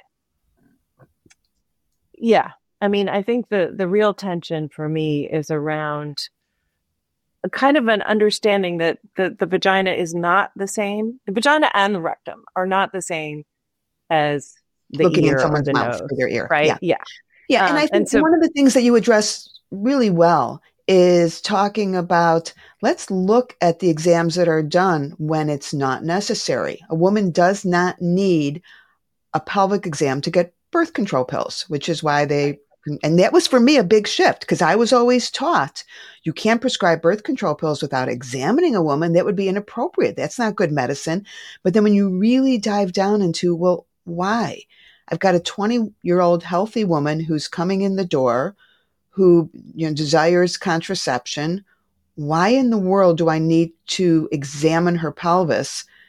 yeah, I mean, I think the the real tension for me is around a kind of an understanding that the, the vagina is not the same. The vagina and the rectum are not the same as the Looking in ear or someone's the mouth nose, or their ear. right? Yeah. Yeah. Yeah. And Um, I and think so, one of the things that you address really well is talking about, let's look at the exams that are done when it's not necessary. A woman does not need a pelvic exam to get birth control pills, which is why they, and that was for me a big shift, because I was always taught you can't prescribe birth control pills without examining a woman. That would be inappropriate. That's not good medicine. But then when you really dive down into, well, why? I've got a twenty year old healthy woman who's coming in the door who, you know, desires contraception. Why in the world do I need to examine her pelvis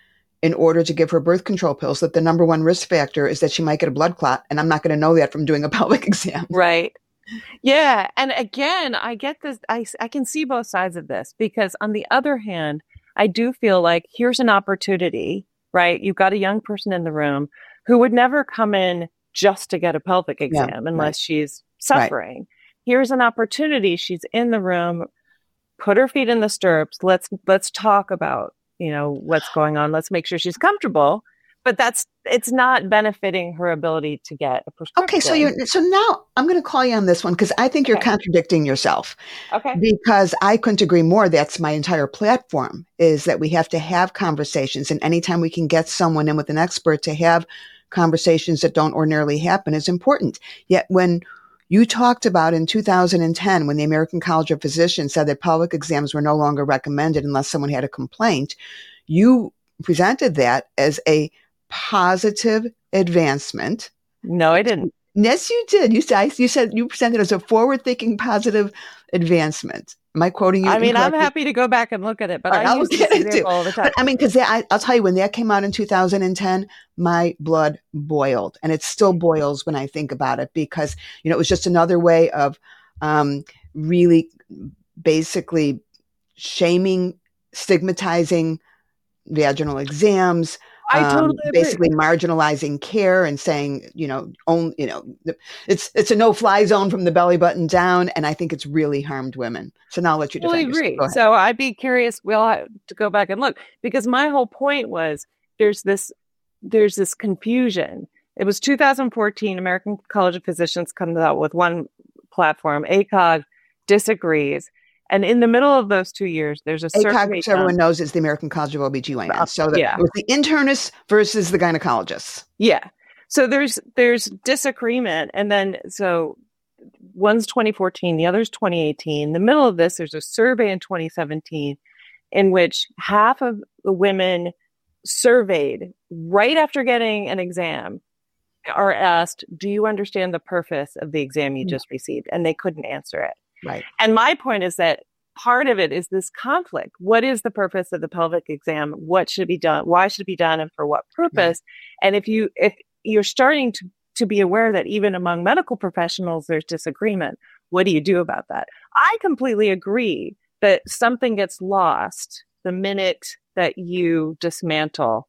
in order to give her birth control pills, that the number one risk factor is that she might get a blood clot. And I'm not going to know that from doing a pelvic exam. Right. Yeah. And again, I get this. I, I can see both sides of this, because on the other hand, I do feel like here's an opportunity, right? You've got a young person in the room who would never come in just to get a pelvic exam yeah, unless right. she's suffering. Right. Here's an opportunity. She's in the room, put her feet in the stirrups. Let's, let's talk about, you know, what's going on. Let's make sure she's comfortable. But that's, it's not benefiting her ability to get a prescription. Okay, so you so now I'm going to call you on this one, because I think you're okay. contradicting yourself. Okay. Because I couldn't agree more. That's my entire platform, is that we have to have conversations. And anytime we can get someone in with an expert to have conversations that don't ordinarily happen is important. Yet when you talked about in two thousand ten, when the American College of Physicians said that pelvic exams were no longer recommended unless someone had a complaint, you presented that as a positive advancement. No, I didn't. Yes, you did. You said you said you presented it as a forward-thinking positive advancement. Am I quoting you? I mean, I'm happy to go back and look at it, but right, I use this example all the time. But, I mean, because I'll tell you, when that came out in two thousand ten, my blood boiled, and it still boils when I think about it, because you know it was just another way of um, really, basically, shaming, stigmatizing vaginal exams. I totally um, basically agree. Marginalizing care and saying, you know, only, you know, it's it's a no-fly zone from the belly button down, and I think it's really harmed women. So now I'll let you defend I totally agree. So I'd be curious. We'll have to go back and look, because my whole point was there's this there's this confusion. It was two thousand fourteen. American College of Physicians comes out with one platform. A C O G disagrees. And in the middle of those two years, there's a A C O G, so everyone knows, is the American College of O B G Y N. So the, yeah. it was the internists versus the gynecologists. Yeah. So there's there's disagreement. And then, so one's twenty fourteen, the other's twenty eighteen. In the middle of this, there's a survey in twenty seventeen in which half of the women surveyed right after getting an exam are asked, do you understand the purpose of the exam you just received? And they couldn't answer it. Right. And my point is that part of it is this conflict. What is the purpose of the pelvic exam? What should be done? Why should it be done? And for what purpose? Yeah. And if you, if you're starting to, to be aware that even among medical professionals, there's disagreement, what do you do about that? I completely agree that something gets lost the minute that you dismantle,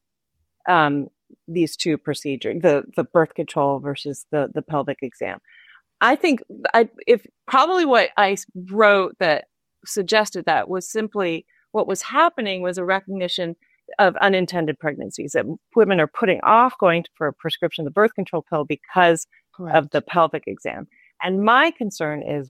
um, these two procedures, the, the birth control versus the, the pelvic exam. I think I, if probably what I wrote that suggested that was simply what was happening was a recognition of unintended pregnancies, that women are putting off going for a prescription of the birth control pill because Correct. Of the pelvic exam. And my concern is,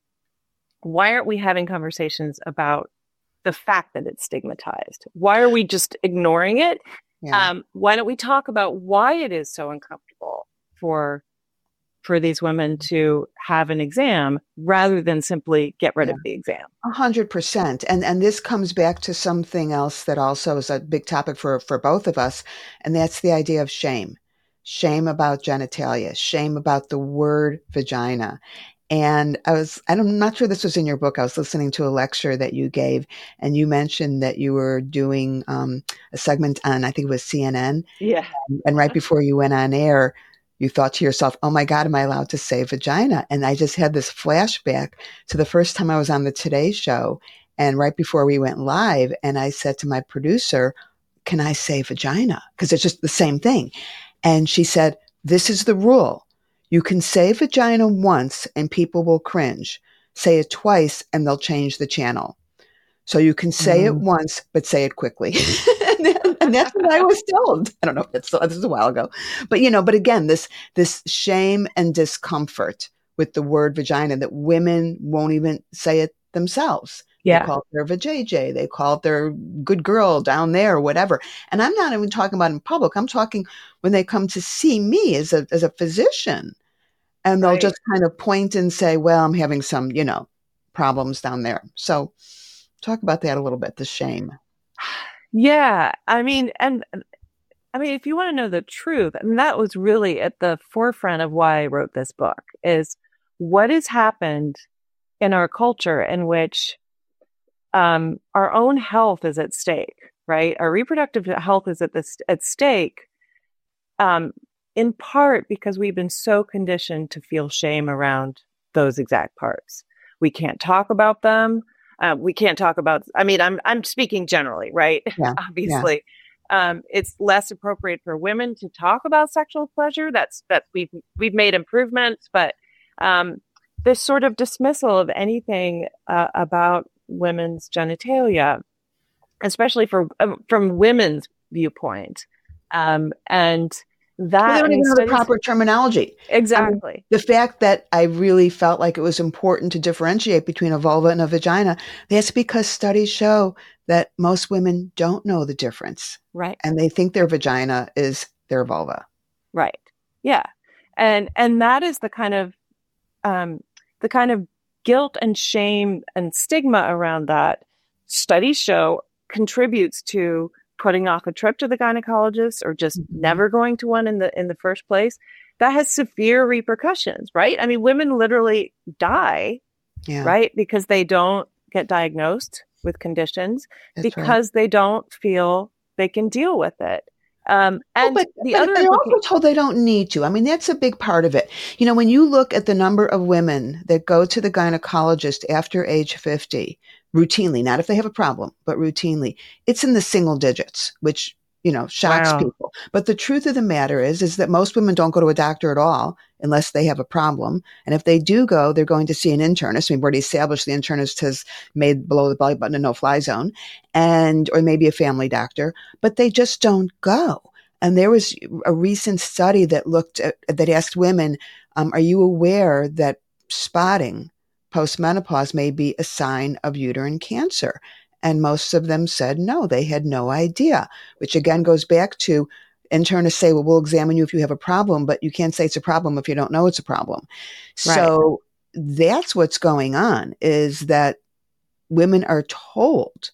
why aren't we having conversations about the fact that it's stigmatized? Why are we just ignoring it? Yeah. Um, why don't we talk about why it is so uncomfortable for for these women to have an exam rather than simply get rid yeah. of the exam? A hundred percent. And, and this comes back to something else that also is a big topic for, for both of us. And that's the idea of shame, shame about genitalia, shame about the word vagina. And I was, I'm not sure this was in your book. I was listening to a lecture that you gave, and you mentioned that you were doing um, a segment on, I think it was C N N. Yeah. And, and right before you went on air, you thought to yourself, oh my God, am I allowed to say vagina? And I just had this flashback to the first time I was on the Today Show, and right before we went live, and I said to my producer, can I say vagina? Because it's just the same thing. And she said, this is the rule. You can say vagina once and people will cringe. Say it twice and they'll change the channel. So you can say mm. it once, but say it quickly. And that's what I was told. I don't know if that's, this is a while ago, but you know, but again, this, this shame and discomfort with the word vagina, that women won't even say it themselves. Yeah. They call it their vajayjay. They call it their good girl down there or whatever. And I'm not even talking about in public. I'm talking when they come to see me as a, as a physician, and they'll right. just kind of point and say, well, I'm having some, you know, problems down there. So talk about that a little bit, the shame. Yeah. I mean, and I mean, if you want to know the truth, and that was really at the forefront of why I wrote this book, is what has happened in our culture in which um, our own health is at stake, right? Our reproductive health is at this at stake, um, in part because we've been so conditioned to feel shame around those exact parts. We can't talk about them. Uh, we can't talk about. I mean, I'm I'm speaking generally, right? Yeah. Yeah. Obviously, um, it's less appropriate for women to talk about sexual pleasure. That's that we've we've made improvements, but um, this sort of dismissal of anything uh, about women's genitalia, especially for um, from women's viewpoint, um, and Well, they that don't I mean even know the studies proper terminology. I mean, exactly the fact that I really felt like it was important to differentiate between a vulva and a vagina, that's because studies show that most women don't know the difference right. and they think their vagina is their vulva. Right. Yeah. And and that is the kind of um, the kind of guilt and shame and stigma around that studies show contributes to putting off a trip to the gynecologist or just Mhm. never going to one in the in the first place. That has severe repercussions, right? I mean, women literally die, Yeah, right? Because they don't get diagnosed with conditions that's right. because they don't feel they can deal with it. Um, Well, and but the but other they're also implication, told they don't need to. I mean, that's a big part of it. You know, when you look at the number of women that go to the gynecologist after age fifty routinely, not if they have a problem, but routinely, it's in the single digits, which, you know, shocks wow, people. But the truth of the matter is is that most women don't go to a doctor at all unless they have a problem. And if they do go, they're going to see an internist. We've already established the internist has made below the belly button a no-fly zone, and or maybe a family doctor, but they just don't go. And there was a recent study that looked at, that asked women, um, are you aware that spotting postmenopause may be a sign of uterine cancer? And most of them said no, they had no idea, which again goes back to internists say, well, we'll examine you if you have a problem, but you can't say it's a problem if you don't know it's a problem. right. So that's what's going on, is that women are told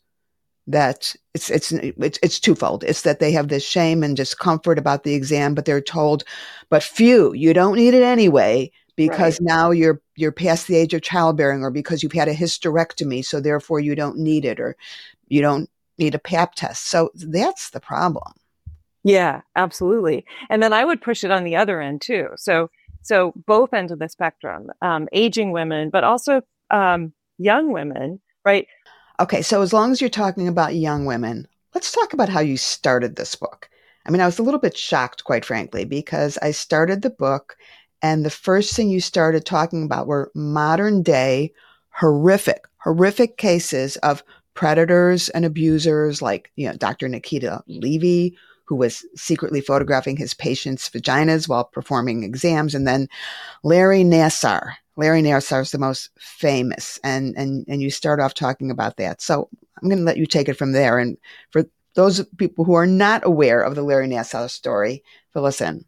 that it's it's it's it's twofold. It's that they have this shame and discomfort about the exam, but they're told, but phew, you don't need it anyway Right. because now you're you're past the age of childbearing, or because you've had a hysterectomy, so therefore you don't need it, or you don't need a pap test. So that's the problem. Yeah, absolutely. And then I would push it on the other end too. So, so both ends of the spectrum, um, aging women, but also um, young women, right? Okay, so as long as you're talking about young women, let's talk about how you started this book. I mean, I was a little bit shocked, quite frankly, because I started the book and the first thing you started talking about were modern day horrific, horrific cases of predators and abusers like, you know, Doctor Nikita Levy, who was secretly photographing his patients' vaginas while performing exams, and then Larry Nassar. Larry Nassar is the most famous, and and and you start off talking about that. So I'm going to let you take it from there. And for those people who are not aware of the Larry Nassar story, fill us in.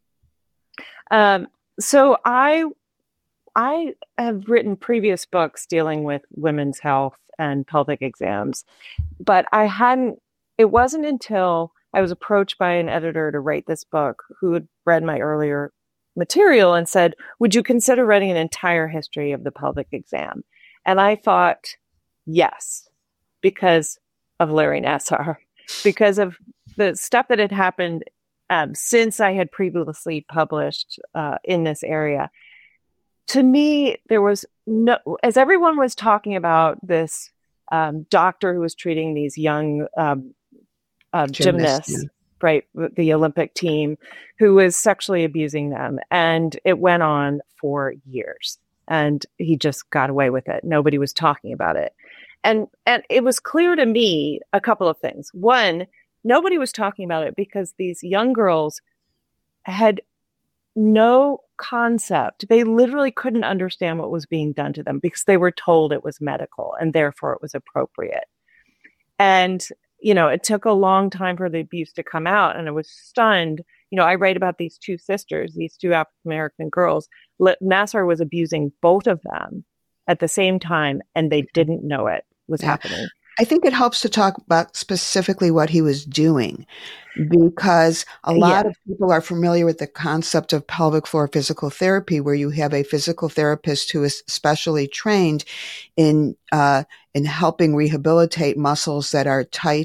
Um, so I I have written previous books dealing with women's health and pelvic exams, but I hadn't. It wasn't until I was approached by an editor to write this book who had read my earlier material and said, would you consider writing an entire history of the pelvic exam? And I thought, yes, because of Larry Nassar, because of the stuff that had happened um, since I had previously published uh, in this area. To me, there was no, as everyone was talking about this um, doctor who was treating these young um, uh, Gymnast, gymnasts, right, the Olympic team, who was sexually abusing them. And it went on for years. And he just got away with it. Nobody was talking about it. And and it was clear to me a couple of things. One, nobody was talking about it because these young girls had no concept. They literally couldn't understand what was being done to them because they were told it was medical and therefore it was appropriate. And you know, it took a long time for the abuse to come out, and I was stunned. You know, I write about these two sisters, these two African American girls. Nassar was abusing both of them at the same time, and they didn't know it was yeah. happening. I think it helps to talk about specifically what he was doing, because a lot Yeah. of people are familiar with the concept of pelvic floor physical therapy, where you have a physical therapist who is specially trained in uh, in helping rehabilitate muscles that are tight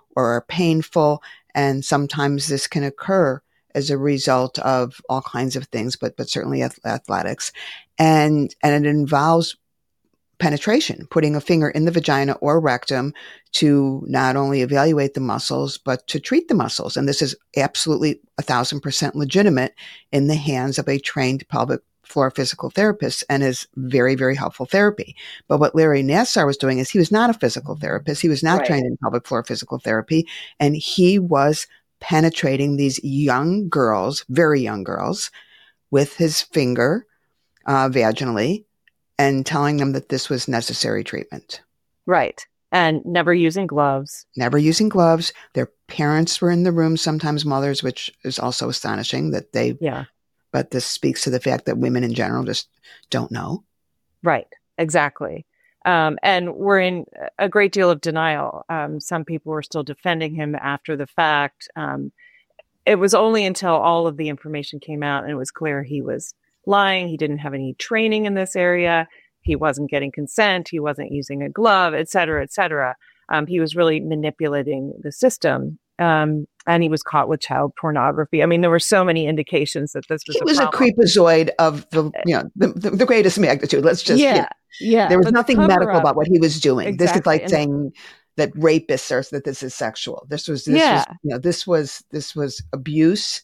or are painful. And sometimes this can occur as a result of all kinds of things, but but certainly ath- athletics. And and it involves penetration, putting a finger in the vagina or rectum to not only evaluate the muscles, but to treat the muscles. And this is absolutely a thousand percent legitimate in the hands of a trained pelvic floor physical therapist and is very, very helpful therapy. But what Larry Nassar was doing is he was not a physical therapist. He was not Right. trained in pelvic floor physical therapy. And he was penetrating these young girls, very young girls, with his finger uh, vaginally, and telling them that this was necessary treatment. Right. And never using gloves. Never using gloves. Their parents were in the room, sometimes mothers, which is also astonishing that they, yeah. But this speaks to the fact that women in general just don't know. Right. Exactly. Um, and we're in a great deal of denial. Um, some people were still defending him after the fact. Um, it was only until all of the information came out and it was clear he was lying. He didn't have any training in this area. He wasn't getting consent. He wasn't using a glove, et cetera, et cetera. Um, he was really manipulating the system. Um, and he was caught with child pornography. I mean, there were so many indications that this was He a was problem. a creepazoid of the, you know, the, the, the greatest magnitude. Let's just, yeah, you know, yeah. there was But nothing medical about what he was doing. Exactly. This is like and, saying that rapists are, that this is sexual. This was, this yeah. was, you know, this was, this was abuse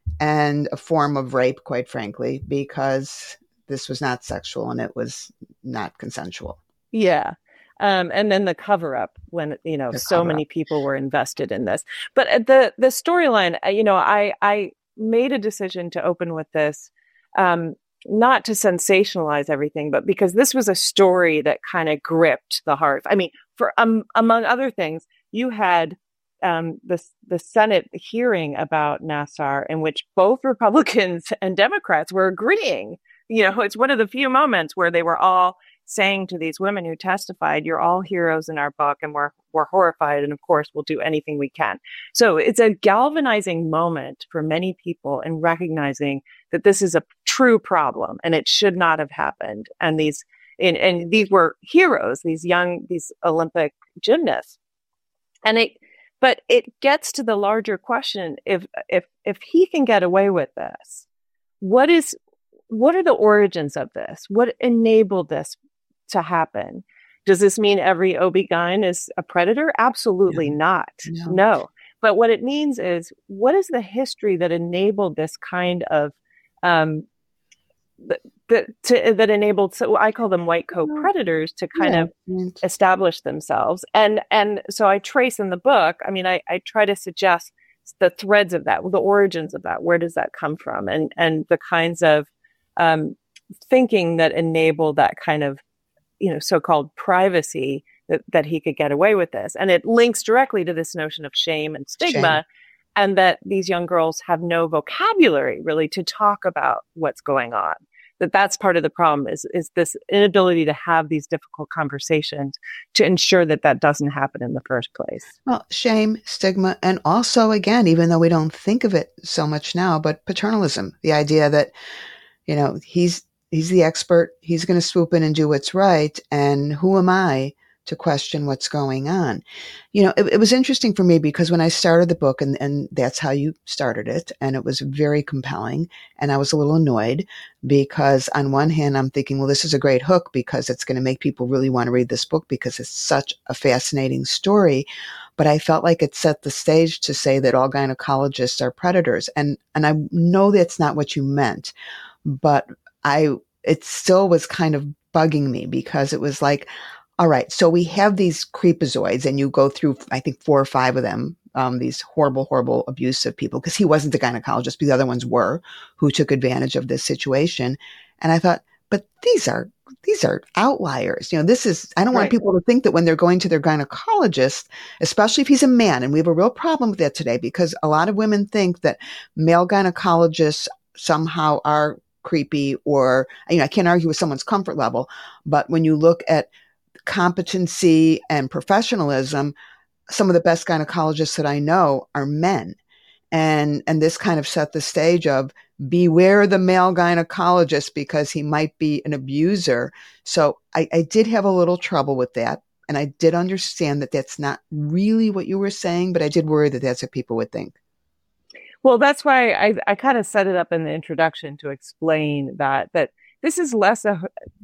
and a form of rape, quite frankly, because this was not sexual and it was not consensual. Yeah. Um, and then the cover up when, you know, The so cover-up. many people were invested in this. But the the storyline, you know, I, I made a decision to open with this, um, not to sensationalize everything, but because this was a story that kind of gripped the heart. I mean, for um, among other things, you had um, the, the Senate hearing about Nassar in which both Republicans and Democrats were agreeing. You know, it's one of the few moments where they were all saying to these women who testified, you're all heroes in our book and we're, we're horrified. And of course, we'll do anything we can. So it's a galvanizing moment for many people in recognizing that this is a true problem and it should not have happened. And these, and, and these were heroes, these young, these Olympic gymnasts. And it, but it gets to the larger question. If, if, if he can get away with this, what is, what are the origins of this? What enabled this to happen? Does this mean every O B G Y N is a predator? Absolutely No. not. No. No. But what it means is, what is the history that enabled this kind of, um, that, that, to, that enabled, so I call them white coat predators to kind Yeah. of establish themselves. And, and so I trace in the book, I mean, I, I try to suggest the threads of that, the origins of that, where does that come from? And, and the kinds of, um, thinking that enabled that kind of, you know, so-called privacy that, that he could get away with this. And it links directly to this notion of shame and stigma, Shame. and that these young girls have no vocabulary really to talk about what's going on. That that's part of the problem is, is this inability to have these difficult conversations to ensure that that doesn't happen in the first place. Well, shame, stigma, and also, again, even though we don't think of it so much now, but paternalism, the idea that, you know, he's, he's the expert. He's going to swoop in and do what's right. And who am I to question what's going on? You know, it, it was interesting for me because when I started the book, and, and that's how you started it, and it was very compelling, and I was a little annoyed because on one hand, I'm thinking, well, this is a great hook because it's going to make people really want to read this book because it's such a fascinating story. But I felt like it set the stage to say that all gynecologists are predators. And, and I know that's not what you meant, but I, it still was kind of bugging me because it was like, all right, so we have these creepazoids and you go through, I think, four or five of them, um, these horrible, horrible abusive people, because he wasn't a gynecologist, but the other ones were, who took advantage of this situation. And I thought, but these are, these are outliers. You know, this is, I don't want Right. people to think that when they're going to their gynecologist, especially if he's a man, and we have a real problem with that today, because a lot of women think that male gynecologists somehow are creepy, or, you know, I can't argue with someone's comfort level, but when you look at competency and professionalism, some of the best gynecologists that I know are men. And, and this kind of set the stage of beware the male gynecologist because he might be an abuser. So I, I did have a little trouble with that. And I did understand that that's not really what you were saying, but I did worry that that's what people would think. Well, that's why I, I kind of set it up in the introduction to explain that, that this is less a,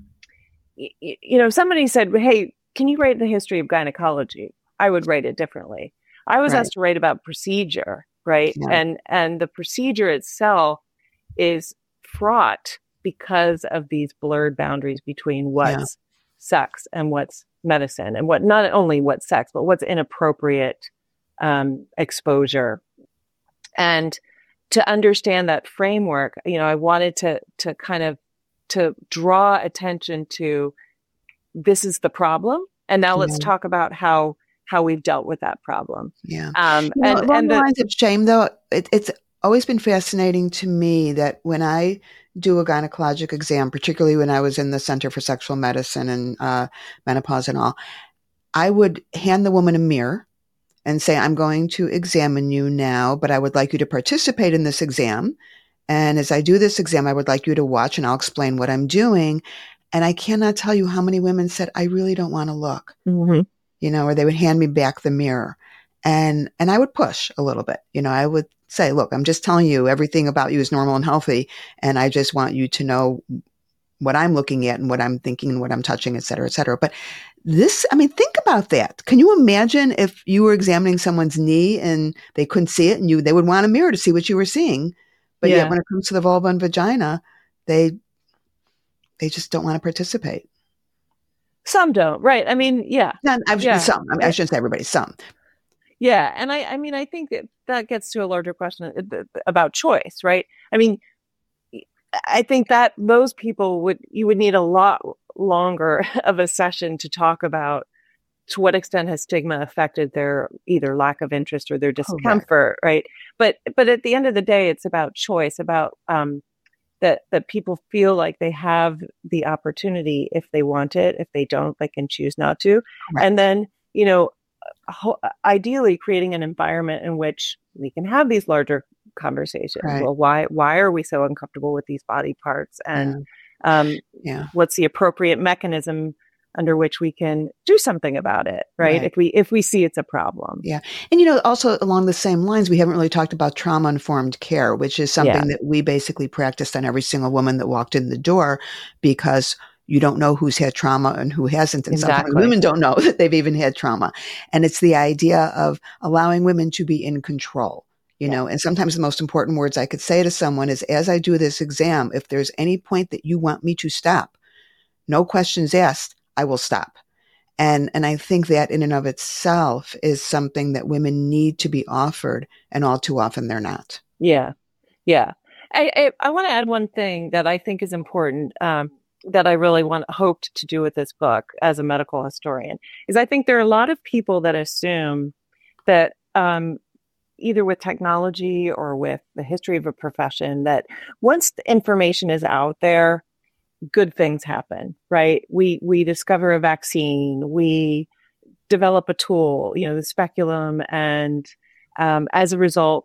you know, somebody said, hey, can you write the history of gynecology? I would write it differently. I was Right. asked to write about procedure, right? Yeah. And, and the procedure itself is fraught because of these blurred boundaries between what's Yeah. sex and what's medicine, and what, not only what's sex, but what's inappropriate um, exposure. And to understand that framework, you know, I wanted to, to kind of, to draw attention to, this is the problem. And now let's Yeah. talk about how, how we've dealt with that problem. Yeah. Um, You know, and, along and the the, lines of shame, though, it, it's always been fascinating to me that when I do a gynecologic exam, particularly when I was in the Center for Sexual Medicine and uh, menopause and all, I would hand the woman a mirror and say, I'm going to examine you now, but I would like you to participate in this exam. And as I do this exam, I would like you to watch and I'll explain what I'm doing. And I cannot tell you how many women said, I really don't want to look, mm-hmm. you know, or they would hand me back the mirror. And, and I would push a little bit, you know, I would say, look, I'm just telling you everything about you is normal and healthy. And I just want you to know what I'm looking at and what I'm thinking and what I'm touching, et cetera, et cetera. But this, I mean, think about that. Can you imagine if you were examining someone's knee and they couldn't see it and you, they would want a mirror to see what you were seeing. But Yeah. yet when it comes to the vulva and vagina, they, they just don't want to participate. Some don't, right? I mean, yeah. No, I, yeah. Some, I, mean, I shouldn't say everybody, some. Yeah. And I, I mean, I think that that gets to a larger question about choice, right? I mean, I think that those people would, you would need a lot longer of a session to talk about to what extent has stigma affected their either lack of interest or their discomfort, Correct. Right? But, but at the end of the day, it's about choice, about, um, that, that people feel like they have the opportunity if they want it. If they don't, they can choose not to. Correct. And then, you know, ho- ideally creating an environment in which we can have these larger conversations. Right. Well, why, why are we so uncomfortable with these body parts? And, yeah. um, yeah. what's the appropriate mechanism under which we can do something about it, right? right? If we, if we see it's a problem. Yeah. And, you know, also along the same lines, we haven't really talked about trauma-informed care, which is something yeah. that we basically practiced on every single woman that walked in the door, because you don't know who's had trauma and who hasn't. And exactly. sometimes women don't know that they've even had trauma. And it's the idea of allowing women to be in control. You know, and sometimes the most important words I could say to someone is, as I do this exam, if there's any point that you want me to stop, no questions asked, I will stop. And and I think that in and of itself is something that women need to be offered, and all too often they're not. Yeah, yeah. I I, I want to add one thing that I think is important, um, that I really want hoped to do with this book as a medical historian, is I think there are a lot of people that assume that um, either with technology or with the history of a profession, that once the information is out there, good things happen, right? We, we discover a vaccine, we develop a tool, you know, the speculum. And, um, as a result,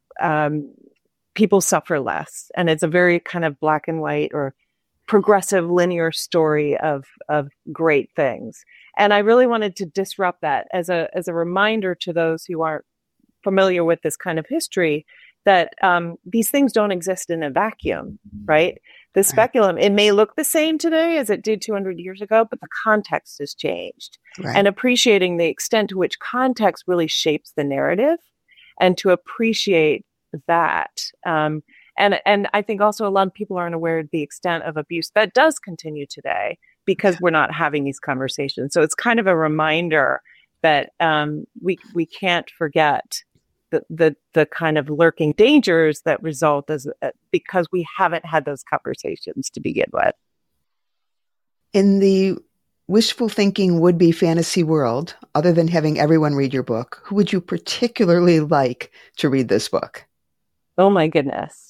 um, people suffer less. And it's a very kind of black and white or progressive linear story of, of great things. And I really wanted to disrupt that as a, as a reminder to those who aren't familiar with this kind of history, that um, these things don't exist in a vacuum, right? The speculum, it may look the same today as it did two hundred years ago, but the context has changed. Right. And appreciating the extent to which context really shapes the narrative, and to appreciate that. Um, and, and I think also a lot of people aren't aware of the extent of abuse that does continue today, because yeah. we're not having these conversations. So it's kind of a reminder that um, we we can't forget the, the the kind of lurking dangers that result as uh, because we haven't had those conversations to begin with. In the wishful thinking would-be fantasy world, other than having everyone read your book, who would you particularly like to read this book? Oh my goodness.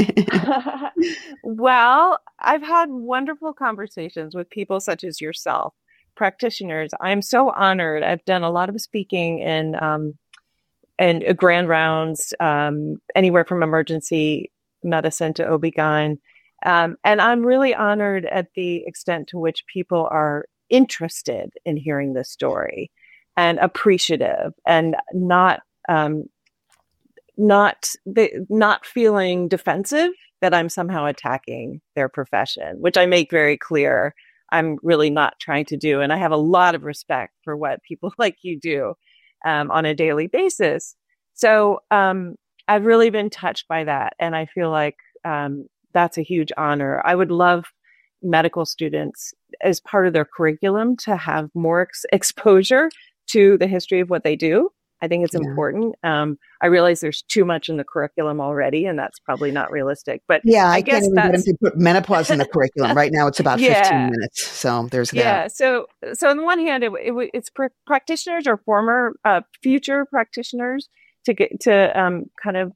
Well, I've had wonderful conversations with people such as yourself, practitioners. I'm so honored. I've done a lot of speaking in um, and grand rounds, um, anywhere from emergency medicine to O B G Y N. Um, and I'm really honored at the extent to which people are interested in hearing the story and appreciative and not um, not the, not feeling defensive that I'm somehow attacking their profession, which I make very clear I'm really not trying to do. And I have a lot of respect for what people like you do um, on a daily basis. So um, I've really been touched by that. And I feel like um, that's a huge honor. I would love medical students as part of their curriculum to have more ex- exposure to the history of what they do. I think it's yeah. important. Um, I realize there's too much in the curriculum already, and that's probably not realistic. But yeah, I, I guess can't even that's... get them to put menopause in the curriculum. Right now, it's about yeah. fifteen minutes. So there's yeah. that. So, so on the one hand, it, it, it's pr- practitioners or former, uh, future practitioners to get to um, kind of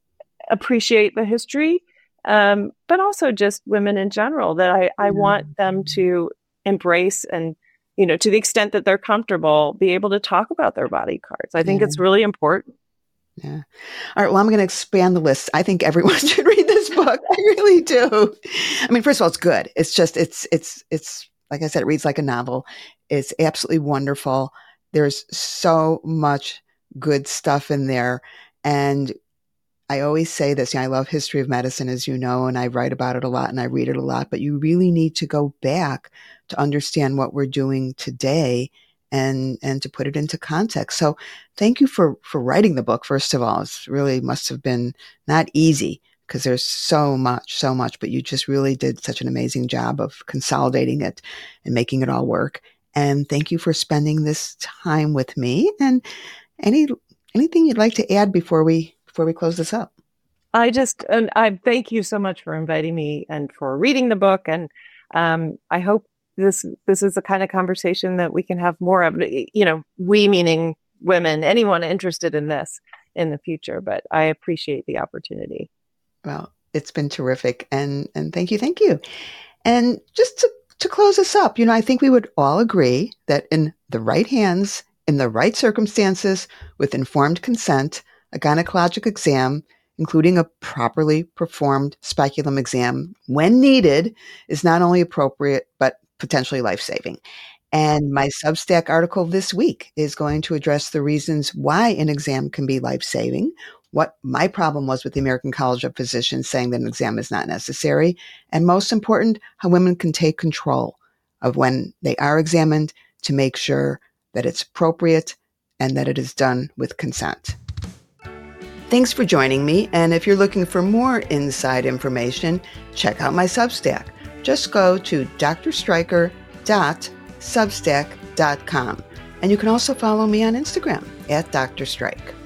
appreciate the history, um, but also just women in general. That I, I yeah. want them to embrace and, you know, to the extent that they're comfortable, be able to talk about their body parts. I think yeah. it's really important. Yeah. All right. Well, I'm going to expand the list. I think everyone should read this book. I really do. I mean, first of all, it's good. It's just, it's, it's, it's, like I said, it reads like a novel. It's absolutely wonderful. There's so much good stuff in there. And I always say this, you know, I love history of medicine, as you know, and I write about it a lot and I read it a lot, but you really need to go back to understand what we're doing today and, and to put it into context. So thank you for, for writing the book. First of all, it really must have been not easy because there's so much, so much, but you just really did such an amazing job of consolidating it and making it all work. And thank you for spending this time with me. And any, anything you'd like to add before we before we close this up? I just, and I thank you so much for inviting me and for reading the book. And um, I hope this, this is the kind of conversation that we can have more of, you know, we meaning women, anyone interested in this in the future, but I appreciate the opportunity. Well, it's been terrific. And, and thank you. Thank you. And just to, to close us up, you know, I think we would all agree that in the right hands, in the right circumstances, with informed consent, a gynecologic exam, including a properly performed speculum exam when needed, is not only appropriate, but potentially life-saving. And my Substack article this week is going to address the reasons why an exam can be life-saving, what my problem was with the American College of Physicians saying that an exam is not necessary, and most important, how women can take control of when they are examined to make sure that it's appropriate and that it is done with consent. Thanks for joining me, and if you're looking for more inside information, check out my Substack. Just go to d r streicher dot substack dot com, and you can also follow me on Instagram at Doctor Strike.